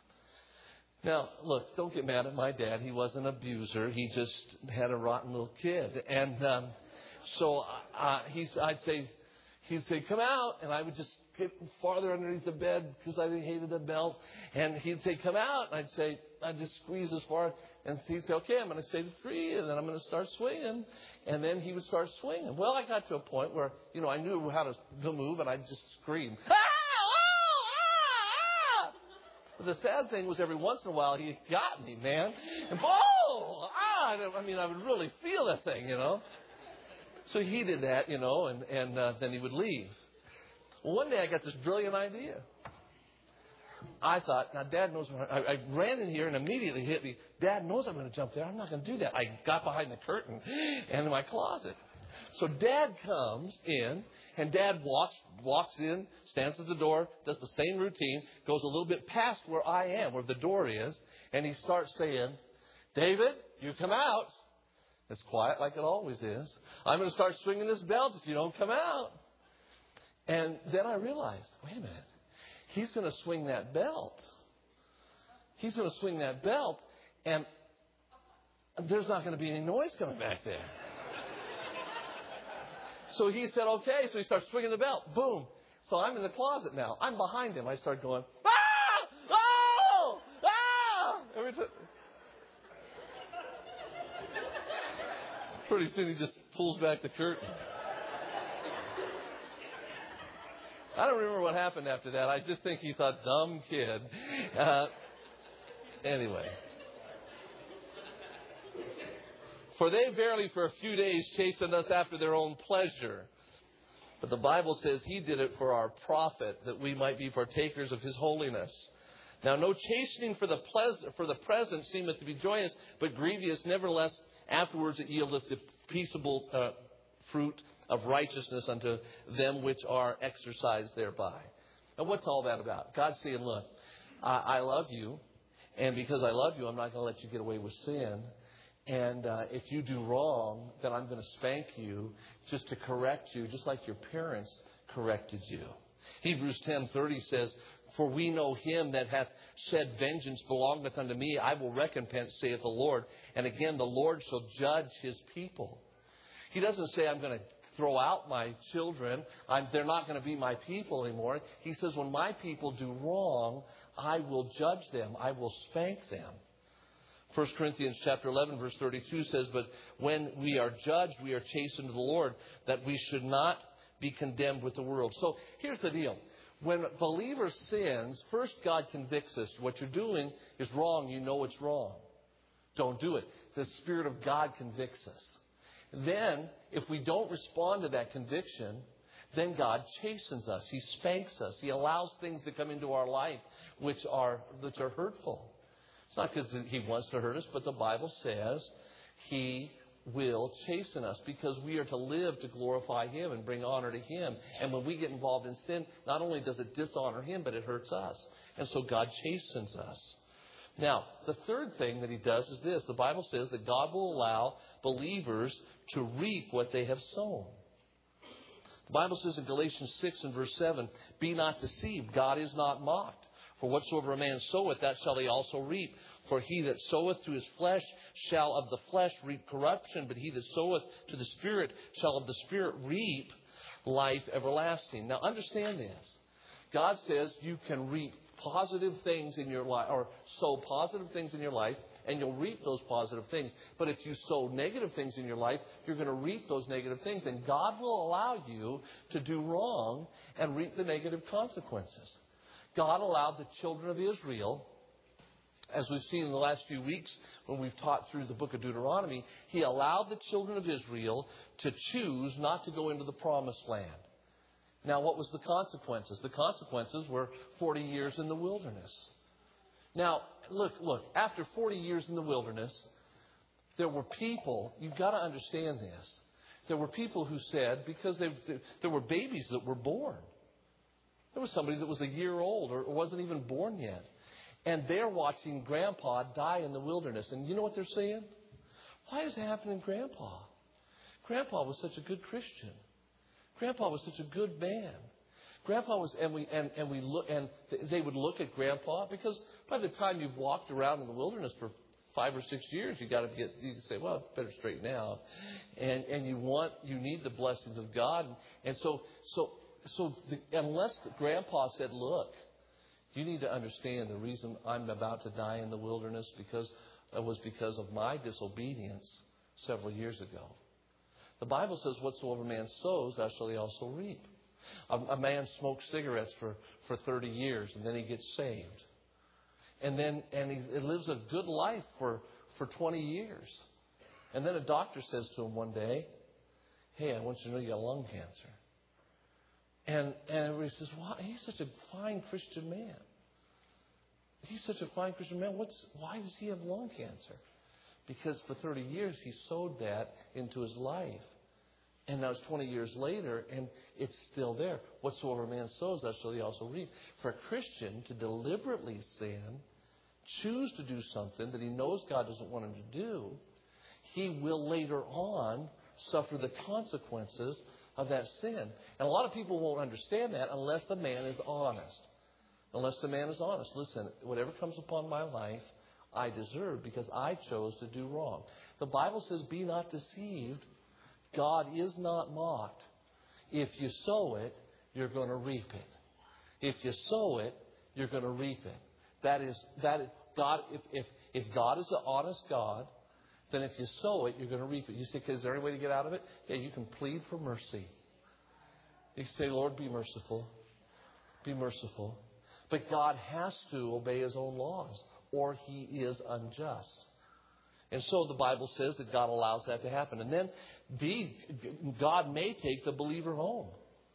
Now, look, don't get mad at my dad. He wasn't an abuser. He just had a rotten little kid. And um, so uh, he's, I'd say, he'd say, "Come out." And I would just get farther underneath the bed because I hated the belt. And he'd say, "Come out." And I'd say, I'd just squeeze as far. And he'd say, "Okay, I'm going to stay free, and then I'm going to start swinging." And then he would start swinging. Well, I got to a point where, you know, I knew how to, to move, and I'd just scream, "Ah! The sad thing was every once in a while he got me, man. And oh, ah, I mean, I would really feel that thing, you know. So he did that, you know, and, and uh, then he would leave. Well, one day I got this brilliant idea. I thought, now Dad knows, I, I ran in here and immediately hit me. Dad knows I'm going to jump there. I'm not going to do that. I got behind the curtain and in my closet. So Dad comes in, and Dad walks walks in, stands at the door, does the same routine, goes a little bit past where I am, where the door is, and he starts saying, "David, you come out." It's quiet like it always is. "I'm going to start swinging this belt if you don't come out." And then I realized, wait a minute, he's going to swing that belt. He's going to swing that belt, and there's not going to be any noise coming back there. So he said, "Okay." So he starts swinging the belt. Boom. So I'm in the closet now. I'm behind him. I start going, "Ah! Oh! Ah!" Every time. Pretty soon he just pulls back the curtain. I don't remember what happened after that. I just think he thought, dumb kid. Uh, anyway. "For they verily for a few days chastened us after their own pleasure. But the Bible says he did it for our profit, that we might be partakers of his holiness. Now no chastening for the pleas- for the present seemeth to be joyous, but grievous. Nevertheless, afterwards it yieldeth the peaceable uh, fruit of righteousness unto them which are exercised thereby." Now what's all that about? God's saying, look, I, I love you, and because I love you, I'm not going to let you get away with sin. And uh, if you do wrong, then I'm going to spank you just to correct you, just like your parents corrected you. Hebrews ten thirty says, "For we know him that hath said, Vengeance belongeth unto me, I will recompense, saith the Lord. And again, the Lord shall judge his people." He doesn't say, "I'm going to throw out my children. I'm, they're not going to be my people anymore." He says, when my people do wrong, I will judge them. I will spank them. First Corinthians chapter eleven, verse thirty-two says, "But when we are judged, we are chastened to the Lord, that we should not be condemned with the world." So here's the deal. When a believer sins, first God convicts us. What you're doing is wrong. You know it's wrong. Don't do it. The Spirit of God convicts us. Then, if we don't respond to that conviction, then God chastens us. He spanks us. He allows things to come into our life which are which are hurtful. It's not because he wants to hurt us, but the Bible says He will chasten us because we are to live to glorify Him and bring honor to Him. And when we get involved in sin, not only does it dishonor Him, but it hurts us. And so God chastens us. Now, the third thing that He does is this. The Bible says that God will allow believers to reap what they have sown. The Bible says in Galatians six and verse seven, "Be not deceived, God is not mocked. For whatsoever a man soweth, that shall he also reap. For he that soweth to his flesh shall of the flesh reap corruption, but he that soweth to the Spirit shall of the Spirit reap life everlasting." Now understand this. God says you can reap positive things in your life, or sow positive things in your life, and you'll reap those positive things. But if you sow negative things in your life, you're going to reap those negative things. And God will allow you to do wrong and reap the negative consequences. God allowed the children of Israel, as we've seen in the last few weeks when we've taught through the book of Deuteronomy, He allowed the children of Israel to choose not to go into the promised land. Now, what was the consequences? The consequences were forty years in the wilderness. Now, look, look, after forty years in the wilderness, there were people, you've got to understand this, there were people who said, because they, they, there were babies that were born. There was somebody that was a year old or wasn't even born yet. And they're watching Grandpa die in the wilderness. And you know what they're saying? Why is it happening to Grandpa? Grandpa was such a good Christian. Grandpa was such a good man. Grandpa was, and we and, and we look, and they would look at Grandpa, because by the time you've walked around in the wilderness for five or six years, you got to get, you can say, well, better straighten out, and and you want, you need the blessings of God, and so so so the, unless Grandpa said, look, you need to understand the reason I'm about to die in the wilderness because it was because of my disobedience several years ago. The Bible says, whatsoever man sows, that shall he also reap. A, a man smokes cigarettes for, for thirty years, and then he gets saved. And then and he, he lives a good life for, for twenty years. And then a doctor says to him one day, hey, I want you to know you got lung cancer. And, and everybody says, well, he's such a fine Christian man. He's such a fine Christian man. What's, why does he have lung cancer? Because for thirty years he sowed that into his life. And now it's twenty years later and it's still there. Whatsoever a man sows, that shall he also reap. For a Christian to deliberately sin, choose to do something that he knows God doesn't want him to do, he will later on suffer the consequences of that sin. And a lot of people won't understand that unless the man is honest. Unless the man is honest. Listen, whatever comes upon my life, I deserve because I chose to do wrong. The Bible says, be not deceived. God is not mocked. If you sow it, you're going to reap it. If you sow it, you're going to reap it. That is, that is, God, if, if, if God is an honest God, then if you sow it, you're going to reap it. You say, is there any way to get out of it? Yeah, you can plead for mercy. You can say, Lord, be merciful. Be merciful. But God has to obey His own laws, or He is unjust. And so the Bible says that God allows that to happen. And then the, God may take the believer home.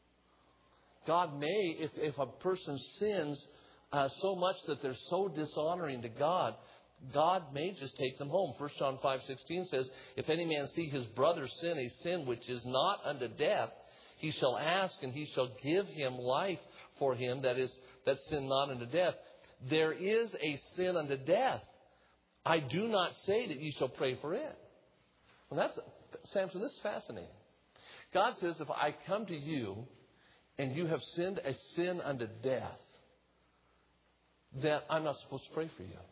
God may, if, if a person sins uh, so much that they're so dishonoring to God, God may just take them home. First John five sixteen says, if any man see his brother sin a sin which is not unto death, he shall ask, and he shall give him life for him that is that sin not unto death. There is a sin unto death. I do not say that ye shall pray for it. Well, that's, Samson, this is fascinating. God says, if I come to you and you have sinned a sin unto death, then I'm not supposed to pray for you.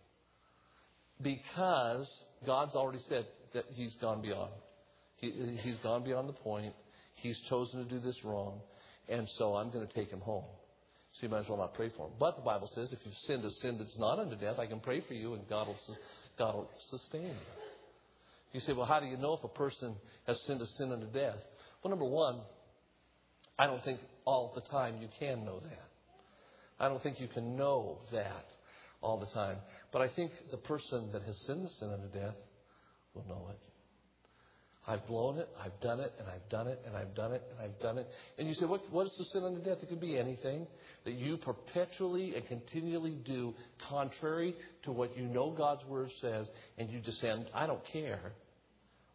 Because God's already said that He's gone beyond. He, he's gone beyond the point. He's chosen to do this wrong. And so I'm going to take him home. So you might as well not pray for him. But the Bible says if you've sinned a sin that's not unto death, I can pray for you and God will, God will sustain you. You say, well, how do you know if a person has sinned a sin unto death? Well, number one, I don't think all the time you can know that. I don't think you can know that all the time. But I think the person that has sinned a sin unto death will know it. I've blown it, I've done it, and I've done it, and I've done it, and I've done it. And you say, what, what is the sin unto death? It could be anything that you perpetually and continually do contrary to what you know God's Word says, and you just say, I don't care.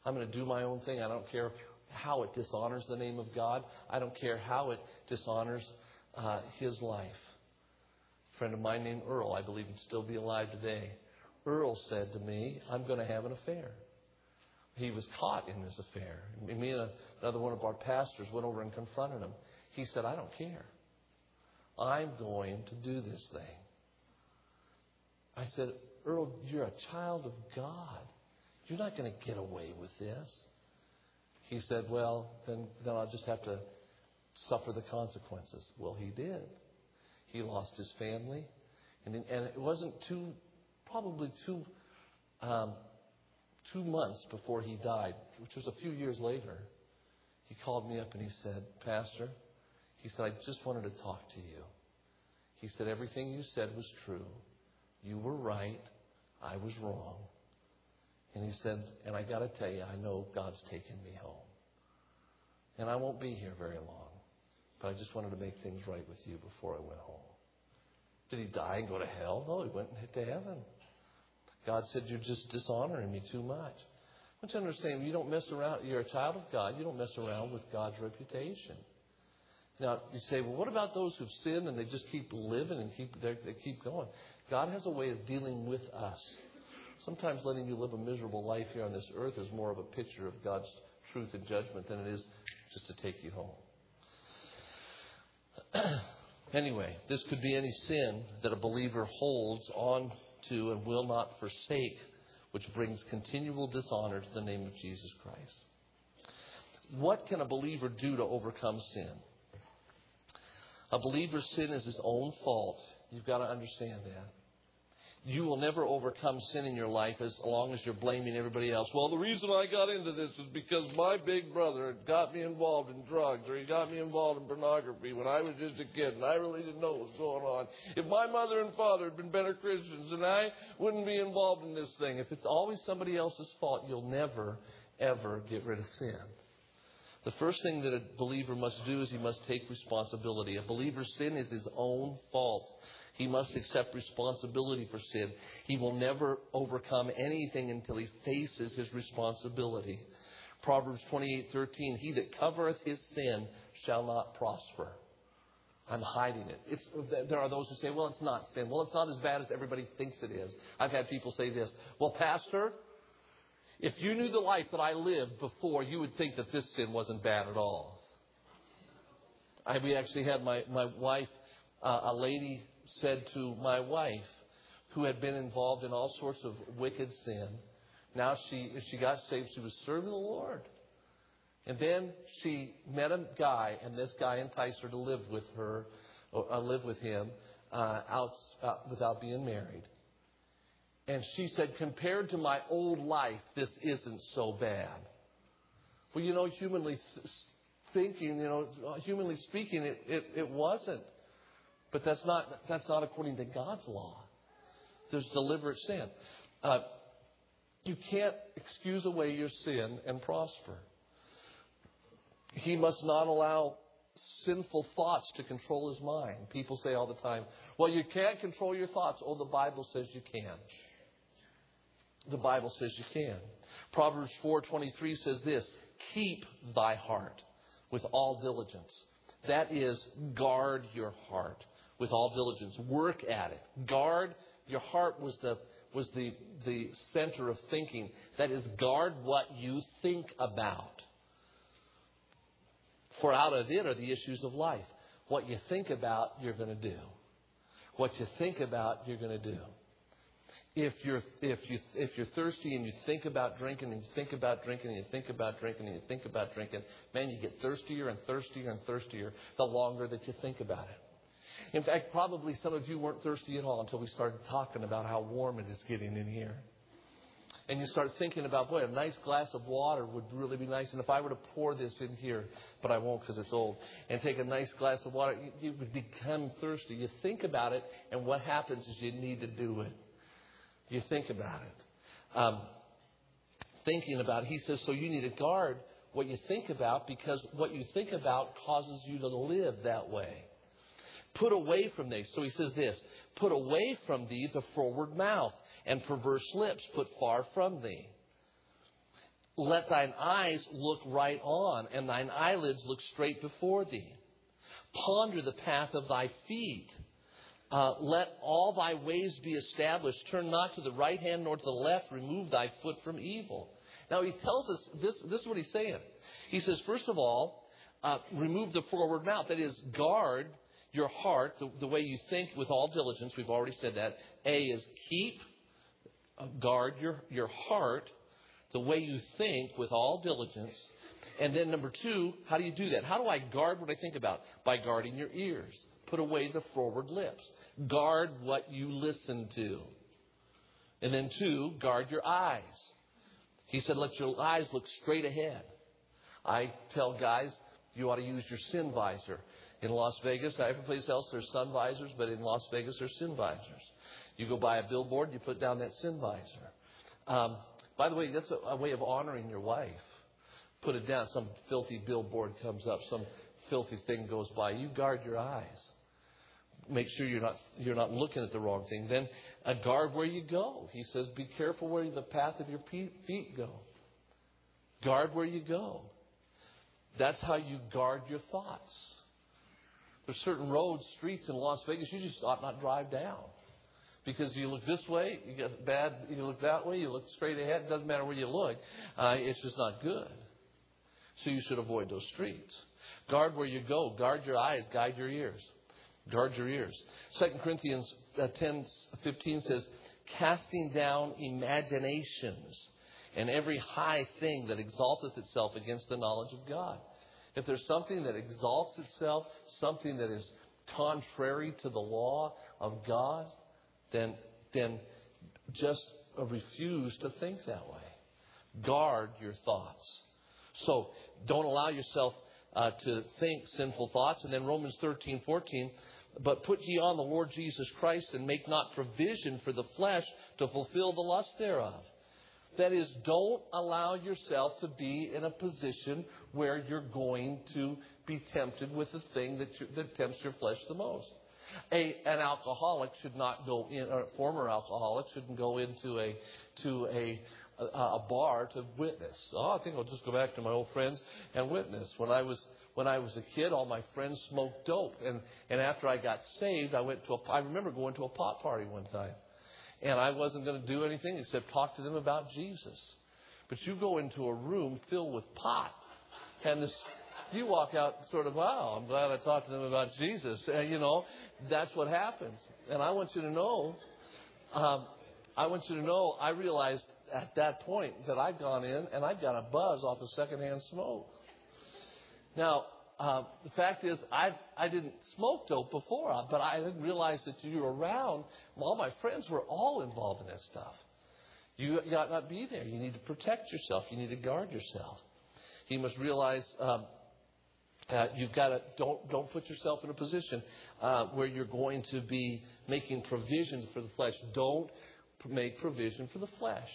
I'm going to do my own thing. I don't care how it dishonors the name of God. I don't care how it dishonors uh, His life. A friend of mine named Earl, I believe he'd still be alive today. Earl said to me, I'm going to have an affair. He was caught in this affair. Me and another one of our pastors went over and confronted him. He said, I don't care. I'm going to do this thing. I said, Earl, you're a child of God. You're not going to get away with this. He said, well, then, then I'll just have to suffer the consequences. Well, he did. He lost his family. And, and it wasn't too, probably two, um, two months before he died, which was a few years later. He called me up and he said, Pastor, he said, I just wanted to talk to you. He said, everything you said was true. You were right. I was wrong. And he said, and I got to tell you, I know God's taken me home. And I won't be here very long. But I just wanted to make things right with you before I went home. Did he die and go to hell? No, he went and hit to heaven. God said, you're just dishonoring me too much. I want you to understand, you don't mess around. You're a child of God. You don't mess around with God's reputation. Now, you say, well, what about those who've sinned and they just keep living and keep they keep going? God has a way of dealing with us. Sometimes letting you live a miserable life here on this earth is more of a picture of God's truth and judgment than it is just to take you home. Anyway, this could be any sin that a believer holds on to and will not forsake, which brings continual dishonor to the name of Jesus Christ. What can a believer do to overcome sin? A believer's sin is his own fault. You've got to understand that. You will never overcome sin in your life as long as you're blaming everybody else. Well, the reason I got into this is because my big brother had got me involved in drugs, or he got me involved in pornography when I was just a kid and I really didn't know what was going on. If my mother and father had been better Christians, then I wouldn't be involved in this thing. If it's always somebody else's fault, you'll never, ever get rid of sin. The first thing that a believer must do is he must take responsibility. A believer's sin is his own fault. He must accept responsibility for sin. He will never overcome anything until he faces his responsibility. Proverbs twenty-eight thirteen, he that covereth his sin shall not prosper. I'm hiding it. It's, there are those who say, well, it's not sin. Well, it's not as bad as everybody thinks it is. I've had people say this, well, Pastor, if you knew the life that I lived before, you would think that this sin wasn't bad at all. I, we actually had my, my wife, uh, a lady said to my wife, who had been involved in all sorts of wicked sin, now she, she got saved, she was serving the Lord. And then she met a guy, and this guy enticed her to live with her, or uh, live with him, uh, out, uh, without being married. And she said, compared to my old life, this isn't so bad. Well, you know, humanly th- thinking, you know, humanly speaking, it, it, it wasn't. But that's not that's not according to God's law. There's deliberate sin. Uh, you can't excuse away your sin and prosper. He must not allow sinful thoughts to control his mind. People say all the time, well, you can't control your thoughts. Oh, the Bible says you can. The Bible says you can. Proverbs four twenty-three says this, keep thy heart with all diligence. That is, guard your heart with all diligence. Work at it. Guard. Your heart was the was the, the center of thinking. That is, guard what you think about. For out of it are the issues of life. What you think about, you're going to do. What you think about, you're going to do. If you're if you if you're thirsty and you think about drinking and you think about drinking and you think about drinking and you think about drinking, man, you get thirstier and thirstier and thirstier the longer that you think about it. In fact, probably some of you weren't thirsty at all until we started talking about how warm it is getting in here. And you start thinking about, boy, a nice glass of water would really be nice. And if I were to pour this in here, but I won't because it's old, and take a nice glass of water, you, you would become thirsty. You think about it, and what happens is you need to do it. You think about it. Um, thinking about it. He says, so you need to guard what you think about, because what you think about causes you to live that way. Put away from thee. So he says this, put away from thee the froward mouth, and perverse lips put far from thee. Let thine eyes look right on, and thine eyelids look straight before thee. Ponder the path of thy feet. Uh, let all thy ways be established. Turn not to the right hand nor to the left. Remove thy foot from evil. Now he tells us, this, this is what he's saying. He says, first of all, uh, remove the forward mouth. That is, guard your heart, the, the way you think with all diligence. We've already said that. A is keep, uh, guard your, your heart, the way you think with all diligence. And then number two, how do you do that? How do I guard what I think about? By guarding your ears. Put away the forward lips. Guard what you listen to. And then two, guard your eyes. He said, let your eyes look straight ahead. I tell guys, you ought to use your sin visor. In Las Vegas, every place else there's sun visors, but in Las Vegas there's sin visors. You go by a billboard, you put down that sin visor. Um, by the way, that's a, a way of honoring your wife. Put it down. Some filthy billboard comes up. Some filthy thing goes by. You guard your eyes. Make sure you're not you're not looking at the wrong thing. Then uh, guard where you go. He says, be careful where the path of your feet go. Guard where you go. That's how you guard your thoughts. There's certain roads, streets in Las Vegas you just ought not drive down. Because you look this way, you get bad, you look that way, you look straight ahead, it doesn't matter where you look. Uh, it's just not good. So you should avoid those streets. Guard where you go. Guard your eyes. Guide your ears. Guard your ears. Second Corinthians ten fifteen says, casting down imaginations and every high thing that exalteth itself against the knowledge of God. If there's something that exalts itself, something that is contrary to the law of God, then, then just refuse to think that way. Guard your thoughts. So don't allow yourself uh, to think sinful thoughts. And then Romans thirteen fourteen, but put ye on the Lord Jesus Christ and make not provision for the flesh to fulfill the lust thereof. That is, don't allow yourself to be in a position where you're going to be tempted with the thing that, you, that tempts your flesh the most. A, an alcoholic should not go in, or a former alcoholic shouldn't go into a to a, a a bar to witness. Oh, I think I'll just go back to my old friends and witness. When I was when I was a kid, all my friends smoked dope, and and after I got saved, I went to a. I remember going to a pot party one time, and I wasn't going to do anything except talk to them about Jesus. But you go into a room filled with pot, and this. You walk out sort of, wow, I'm glad I talked to them about Jesus. And, you know, that's what happens. And I want you to know, um, I want you to know, I realized at that point that I'd gone in and I'd got a buzz off of secondhand smoke. Now, uh, the fact is, I I didn't smoke dope before, but I didn't realize that you were around. All my friends were all involved in that stuff. You got not be there. You need to protect yourself. You need to guard yourself. You must realize... Um, Uh, you've got to don't don't put yourself in a position uh, where you're going to be making provisions for the flesh. Don't make provision for the flesh.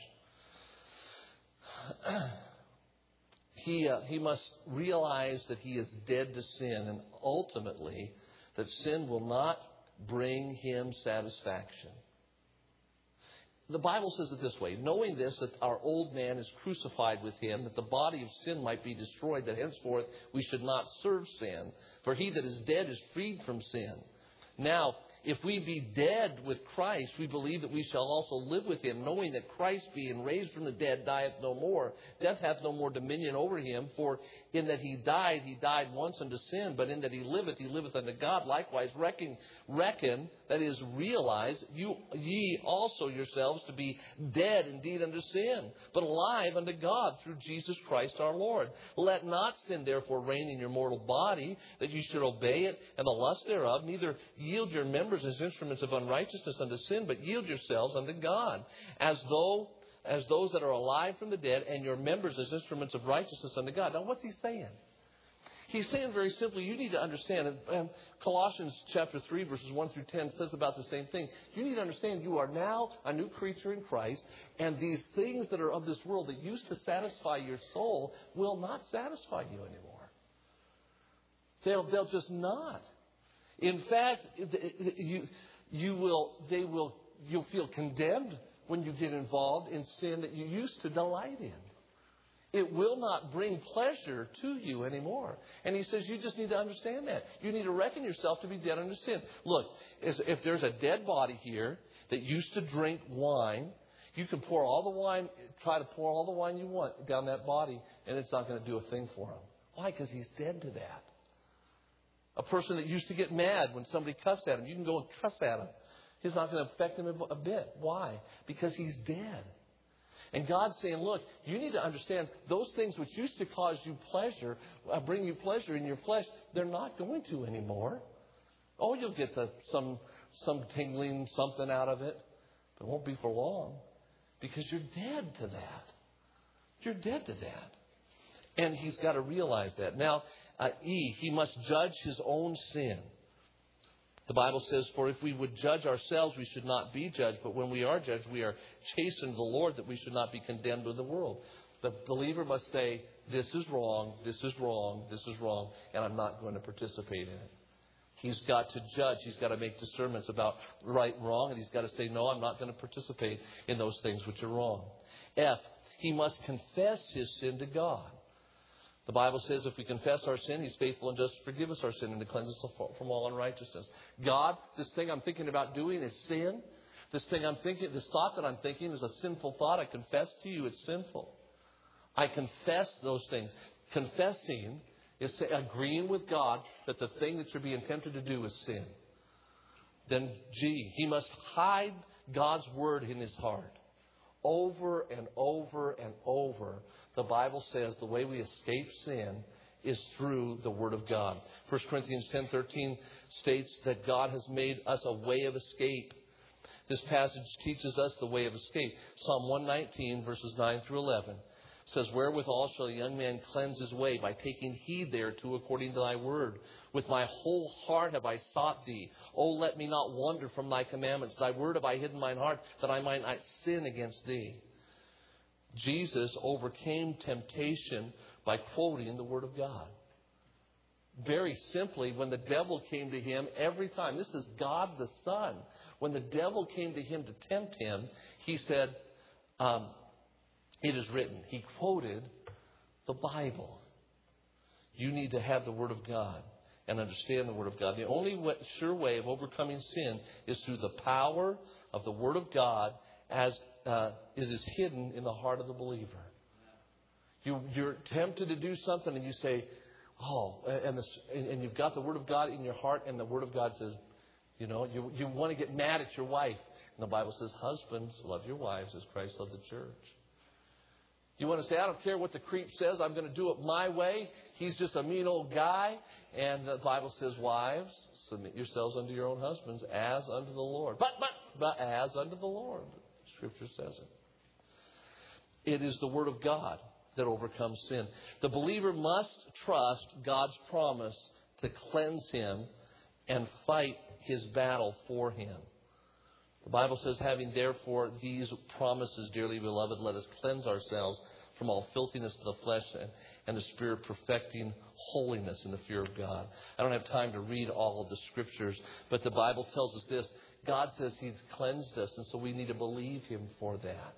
he uh, he must realize that he is dead to sin, and ultimately that sin will not bring him satisfaction. The Bible says it this way, knowing this, that our old man is crucified with him, that the body of sin might be destroyed, that henceforth we should not serve sin. For he that is dead is freed from sin. Now, if we be dead with Christ, we believe that we shall also live with him, knowing that Christ, being raised from the dead, dieth no more. Death hath no more dominion over him. For in that he died, he died once unto sin. But in that he liveth, he liveth unto God. Likewise, reckon, reckon that is, realize, you ye also yourselves to be dead indeed unto sin, but alive unto God through Jesus Christ our Lord. Let not sin therefore reign in your mortal body, that you should obey it, and the lust thereof. Neither yield your members as instruments of unrighteousness unto sin, but yield yourselves unto God, as though as those that are alive from the dead, and your members as instruments of righteousness unto God. Now, what's he saying? He's saying very simply, you need to understand, and Colossians chapter three, verses one through ten says about the same thing. You need to understand you are now a new creature in Christ, and these things that are of this world that used to satisfy your soul will not satisfy you anymore. They'll, they'll just not. In fact, you, you will, they will, you'll feel condemned when you get involved in sin that you used to delight in. It will not bring pleasure to you anymore. And he says you just need to understand that. You need to reckon yourself to be dead under sin. Look, if there's a dead body here that used to drink wine, you can pour all the wine, try to pour all the wine you want down that body, and it's not going to do a thing for him. Why? Because he's dead to that. A person that used to get mad when somebody cussed at him, you can go and cuss at him. It's not going to affect him a bit. Why? Because he's dead. And God's saying, look, you need to understand those things which used to cause you pleasure, uh, bring you pleasure in your flesh, they're not going to anymore. Oh, you'll get the, some some tingling, something out of it. But it won't be for long. Because you're dead to that. You're dead to that. And he's got to realize that. Now, uh, E, he must judge his own sin. The Bible says, for if we would judge ourselves, we should not be judged. But when we are judged, we are chastened of the Lord, that we should not be condemned with the world. The believer must say, this is wrong, this is wrong, this is wrong, and I'm not going to participate in it. He's got to judge. He's got to make discernments about right and wrong. And he's got to say, no, I'm not going to participate in those things which are wrong. F, he must confess his sin to God. The Bible says if we confess our sin, he's faithful and just to forgive us our sin and to cleanse us from all unrighteousness. God, this thing I'm thinking about doing is sin. This thing I'm thinking, this thought that I'm thinking is a sinful thought. I confess to you it's sinful. I confess those things. Confessing is agreeing with God that the thing that you're being tempted to do is sin. Then G, he must hide God's word in his heart. Over and over and over, the Bible says the way we escape sin is through the Word of God. First Corinthians ten thirteen states that God has made us a way of escape. This passage teaches us the way of escape. Psalm one nineteen, verses nine through eleven says, wherewithal shall a young man cleanse his way? By taking heed thereto according to thy word. With my whole heart have I sought thee. O let me not wander from thy commandments. Thy word have I hidden mine heart, that I might not sin against thee. Jesus overcame temptation by quoting the Word of God. Very simply, when the devil came to him every time, this is God the Son. When the devil came to him to tempt him, he said, um, it is written. He quoted the Bible. You need to have the Word of God and understand the Word of God. The only way, sure way of overcoming sin is through the power of the Word of God as uh, it is hidden in the heart of the believer. You, you're tempted to do something and you say, oh, and, the, and you've got the Word of God in your heart, and the Word of God says, you know, you, you want to get mad at your wife. And the Bible says, husbands, love your wives as Christ loved the church. You want to say, I don't care what the creep says, I'm going to do it my way. He's just a mean old guy. And the Bible says, wives, submit yourselves unto your own husbands as unto the Lord. But, but, but as unto the Lord. Scripture says it. It is the Word of God that overcomes sin. The believer must trust God's promise to cleanse him and fight his battle for him. The Bible says, having therefore these promises, dearly beloved, let us cleanse ourselves from all filthiness of the flesh and, and the spirit, perfecting holiness in the fear of God. I don't have time to read all of the scriptures, but the Bible tells us this. God says he's cleansed us, and so we need to believe him for that.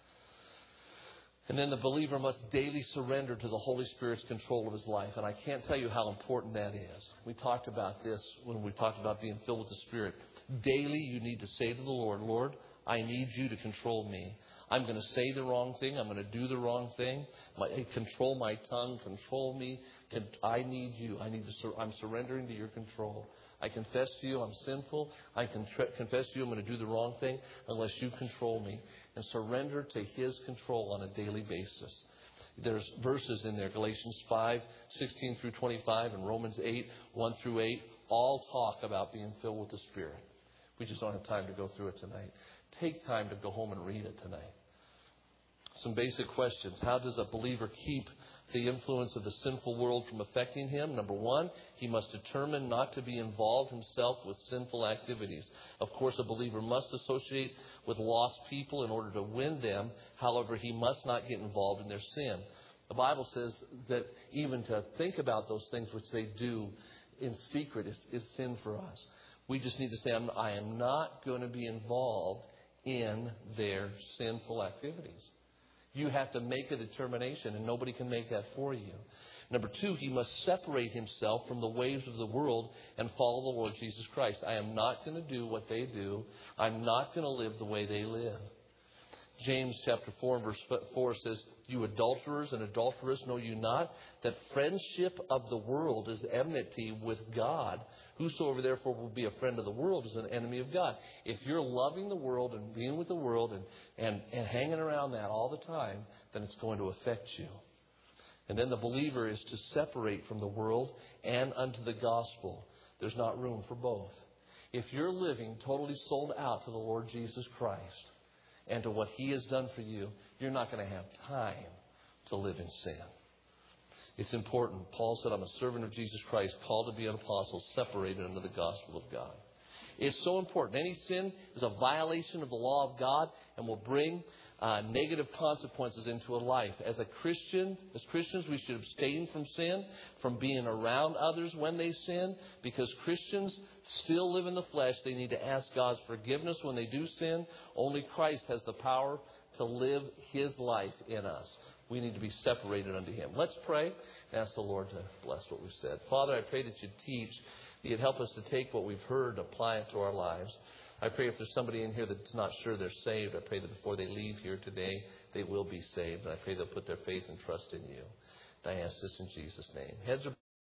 And then the believer must daily surrender to the Holy Spirit's control of his life. And I can't tell you how important that is. We talked about this when we talked about being filled with the Spirit. Daily you need to say to the Lord, Lord, I need you to control me. I'm going to say the wrong thing. I'm going to do the wrong thing. My, control my tongue. Control me. I need you. I need to. Sur- I'm surrendering to your control. I confess to you I'm sinful. I can tr- confess to you I'm going to do the wrong thing unless you control me. And surrender to his control on a daily basis. There's verses in there, Galatians five, sixteen through twenty-five, and Romans eight, one through eight, all talk about being filled with the Spirit. We just don't have time to go through it tonight. Take time to go home and read it tonight. Some basic questions. How does a believer keep the influence of the sinful world from affecting him? Number one, he must determine not to be involved himself with sinful activities. Of course, a believer must associate with lost people in order to win them. However, he must not get involved in their sin. The Bible says that even to think about those things which they do in secret is, is sin for us. We just need to say, I'm, I am not going to be involved in their sinful activities. You have to make a determination, and nobody can make that for you. Number two, he must separate himself from the ways of the world and follow the Lord Jesus Christ. I am not going to do what they do. I'm not going to live the way they live. James chapter four and verse four says, you adulterers and adulteress, know you not that friendship of the world is enmity with God? Whosoever therefore will be a friend of the world is an enemy of God. If you're loving the world and being with the world and, and, and hanging around that all the time, then it's going to affect you. And then the believer is to separate from the world and unto the gospel. There's not room for both. If you're living totally sold out to the Lord Jesus Christ and to what He has done for you, you're not going to have time to live in sin. It's important. Paul said, I'm a servant of Jesus Christ, called to be an apostle, separated under the gospel of God. It's so important. Any sin is a violation of the law of God and will bring uh, negative consequences into a life. As a Christian, as Christians, we should abstain from sin, from being around others when they sin, because Christians still live in the flesh. They need to ask God's forgiveness when they do sin. Only Christ has the power to live His life in us. We need to be separated unto Him. Let's pray and ask the Lord to bless what we've said. Father, I pray that you'd teach, that you'd help us to take what we've heard and apply it to our lives. I pray if there's somebody in here that's not sure they're saved, I pray that before they leave here today, they will be saved. And I pray they'll put their faith and trust in you. And I ask this in Jesus' name. Heads are